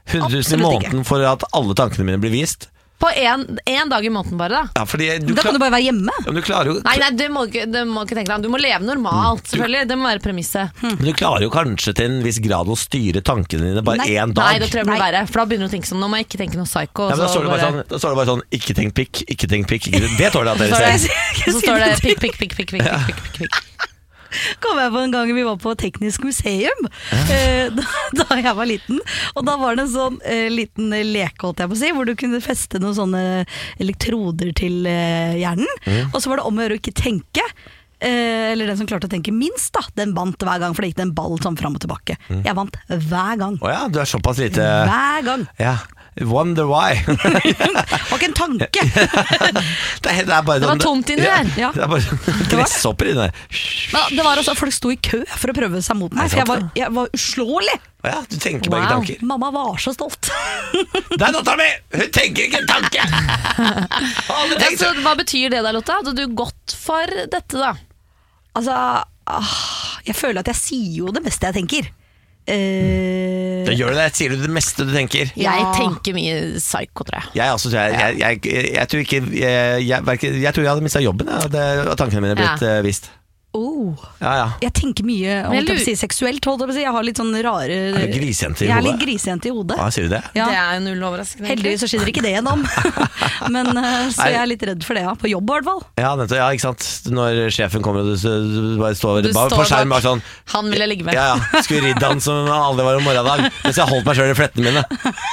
S3: hundre tusen i måneden for at alle tankene mine blir vist.
S4: På en, en dag i måneden bare, da.
S3: Ja, fordi du
S5: Da kan du bare være hjemme.
S3: Ja, men du klarer jo
S4: Nei, nei, det må, ikke- det må ikke tenke deg. Du må leve normalt, selvfølgelig. Det må være premisset.
S3: Men du klarer jo kanskje til en viss grad å styre tankene dine bare
S4: Nei.
S3: én dag.
S4: Nei, det tror jeg blir verre. For da begynner du å tenke sånn, nå må jeg ikke tenke noe psycho.
S3: Ja, men da
S4: så
S3: står det bare sånn, da står det bare sånn ikke tenk pikk, ikke tenk pikk. Ikke, det tåler jeg at
S4: Så
S3: dere
S4: står
S3: ser.
S4: det- så står det pikk, pikk, pikk, pikk, pikk, pikk, pikk, pikk.
S5: Kom jeg på en gang vi var på Teknisk museum eh, da, da jeg var liten. Og da var det en sånn eh, liten leke, holdt jeg på å si, hvor du kunne feste noen sånne elektroder til eh, hjernen.
S3: Mm.
S5: Og så var det om å gjøre å ikke tenke. Eh, eller den som klarte å tenke minst, da. Den vant hver gang, for det gikk en ball sånn fram og tilbake.
S3: Mm.
S5: Jeg vant hver gang.
S3: Å ja, du er såpass lite
S5: Hver gang.
S3: Ja. Wonder why.
S5: Det var ikke en tanke.
S3: det, er, det er bare
S5: Det var
S3: sånn-
S5: tomt inni
S3: ja,
S5: der. Ja.
S3: Det er bare gresshopper inni der.
S5: Men det var altså, folk sto i kø for å prøve seg mot meg,
S3: Er det
S5: for jeg
S3: sant,
S5: var, jeg var uslåelig.
S3: Å ja, du tenker bare ikke tanker.
S5: Mamma var så stolt.
S3: Det er datteren min! Hun tenker ikke en tanke! Alle
S4: Ja,
S3: tenker
S4: så, hva betyr det da, Lotta? Hadde du gått for dette, da?
S5: Altså, ah, jeg føler at jeg sier jo det meste jeg tenker. Eh,
S3: Da gjør du det, sier du det meste du tenker.
S4: Jeg tenker mye psycho, tror jeg.
S3: Jeg, også, jeg, jeg, jeg, jeg tror ikke jeg, jeg, verken- jeg tror jeg hadde mistet jobben jeg, hadde tankene mine blitt
S4: Ja.
S3: eh, vist.
S5: oh.
S3: Ja, ja.
S5: Jeg tenker mye
S4: Men jeg
S5: holdt jeg på å
S4: lurer-
S5: si, seksuelt. Holdt jeg på å si. Jeg har litt sånn rare
S3: Er du grisejente i
S5: Jeg er
S3: hodet?
S5: litt grisejente i hodet.
S3: Ja, sier du det?
S5: Ja.
S4: Det er jo null overraskende.
S5: Heldigvis så skinner ikke det gjennom. Men eh, så
S3: Nei.
S5: jeg er litt redd for det, ja. På jobb i hvert fall.
S3: Ja, nettopp, ja, ikke sant. Når sjefen kommer og du, du bare står,
S4: Du
S3: bare
S4: står
S3: på skjerm bare
S4: bak.
S3: sånn
S4: Han vil jeg ligge med.
S3: Ja, ja, skulle ridd han som aldri var om morgendag mens jeg holdt meg selv i flettene mine.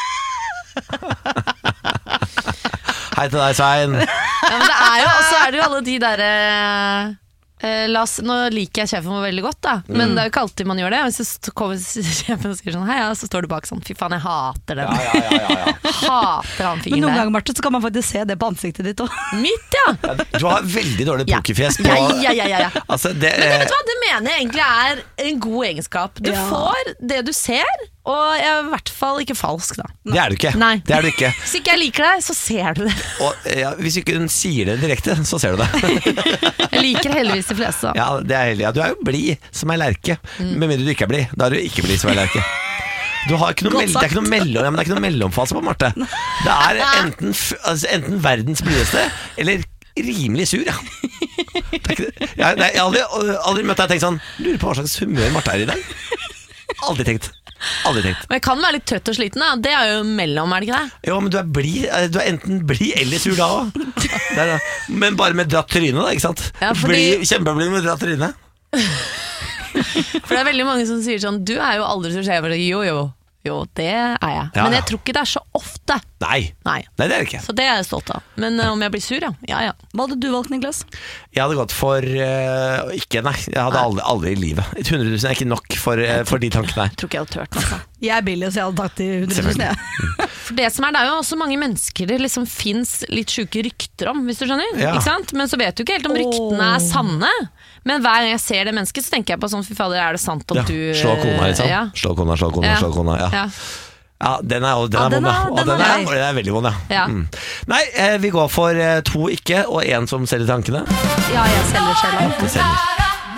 S3: Hei til deg, Svein.
S4: Ja, men det er jo, og så er det jo alle de derre eh, la oss, nå liker jeg sjefen vår veldig godt, da. Men
S3: Mm.
S4: det er jo ikke alltid man gjør det. Hvis så kommer sjefen og sier sånn hei, ja, så står du bak sånn fy faen, jeg hater den.
S3: Ja, ja, ja, ja, ja.
S4: Hater han
S5: Men
S4: fyren
S5: noen
S4: der.
S5: ganger, Marte, så kan man faktisk se det på ansiktet ditt òg.
S4: Mitt, ja.
S3: Du har veldig dårlig pokerfjes på
S4: Ja, ja, ja, ja, ja.
S3: Altså, det,
S4: Men det, vet du hva, det mener jeg egentlig er en god egenskap. Du
S5: Ja.
S4: får det du ser, og jeg er i hvert fall ikke falsk, da.
S3: det er du ikke.
S4: Nei.
S3: Det er du ikke.
S4: Hvis ikke jeg liker deg, så ser du det.
S3: Og ja, hvis ikke hun sier det direkte, så ser du det.
S4: Jeg liker heldigvis de fleste. Da.
S3: Ja, det er heldig. Ja, du er jo blid som ei lerke. Med mindre du ikke er blid. Da er du ikke blid som ei lerke. Du har ikke noe,
S5: Godt
S3: mell det er ikke noe, mellom, ja, men det er ikke noe mellomfase på Marte. Det er enten, f- altså, enten verdens blideste eller rimelig sur, ja. Det er ikke, det. jeg, nei, jeg har aldri, aldri møtt deg og tenkt sånn lurer på hva slags humør Marte er i dag. Aldri tenkt. Aldri tenkt.
S4: Men jeg kan være litt trøtt og sliten, da. Det er jo mellom, er det ikke det?
S3: Jo, men du er blid. Du er enten blid eller sur da òg. Men bare med dratt tryne, da, ikke sant?
S4: Ja, fordi-
S3: Bli kjempeblid med dratt tryne.
S4: For det er veldig mange som sier sånn du er jo aldri så skjev. Jo, jo. Jo, det er jeg.
S3: Ja,
S4: Men
S3: ja.
S4: jeg tror ikke det er så ofte.
S3: Nei.
S4: Nei.
S3: Nei, det er det ikke.
S4: Så det er jeg stolt av. Men eh, om jeg blir sur, ja. Ja, ja.
S5: Hva hadde du valgt, Niklas?
S3: Jeg hadde gått for uh, ikke, nei. Jeg hadde aldri, aldri i livet. hundre tusen er ikke nok for, uh, for de tankene her.
S4: Tror ikke jeg hadde tørt, altså.
S5: Jeg er billig, så jeg hadde tatt de hundre tusen. jeg.
S4: For det som er, det er jo også mange mennesker det liksom finnes litt syke rykter om, hvis du skjønner.
S3: Ja.
S4: Ikke sant? Men så vet du ikke helt om ryktene er sanne. Men hver gang jeg ser det mennesket, så tenker jeg på sånn, fy fader, er det sant at
S3: Ja,
S4: du
S3: slå kona, liksom.
S4: Ja.
S3: Slå kona, slå kona,
S4: Ja.
S3: slå kona. Ja.
S4: Ja.
S3: Ja, den er, den
S4: Ja,
S3: er
S4: den
S3: vond, ja.
S4: er-
S3: Og
S4: den
S3: den
S4: er
S3: er,
S4: lei.
S3: og den er veldig vond, ja.
S4: Ja.
S3: Mm. Nei, eh, vi går for eh, to ikke, og én som selger tankene.
S5: Ja, jeg selger sjela.
S3: Det selger.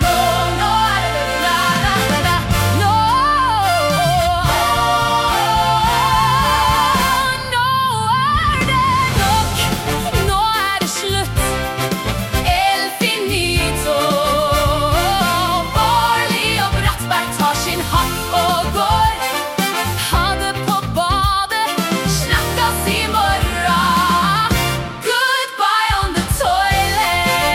S2: Nå er det slutt. El finito. Bårli og Brattberg tar sin hatt og går. Ha det på badet, snakkes i morgen. Goodbye on the toilet.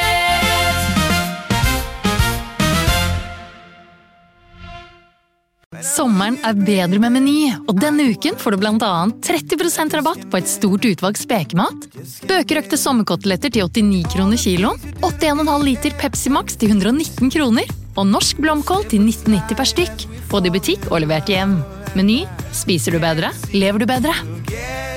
S15: Sommeren er bedre med Meny, og denne uken får du blant annet tretti prosent rabatt på et stort utvalg spekemat, bøkerøkte sommerkoteletter til åttini kroner kiloen, åtti komma fem liter Pepsi Max til hundre og nitten kroner, og norsk blomkål til nitten nitti per stykk. Få det i butikk og levert hjem. Meny, spiser du bedre, lever du bedre.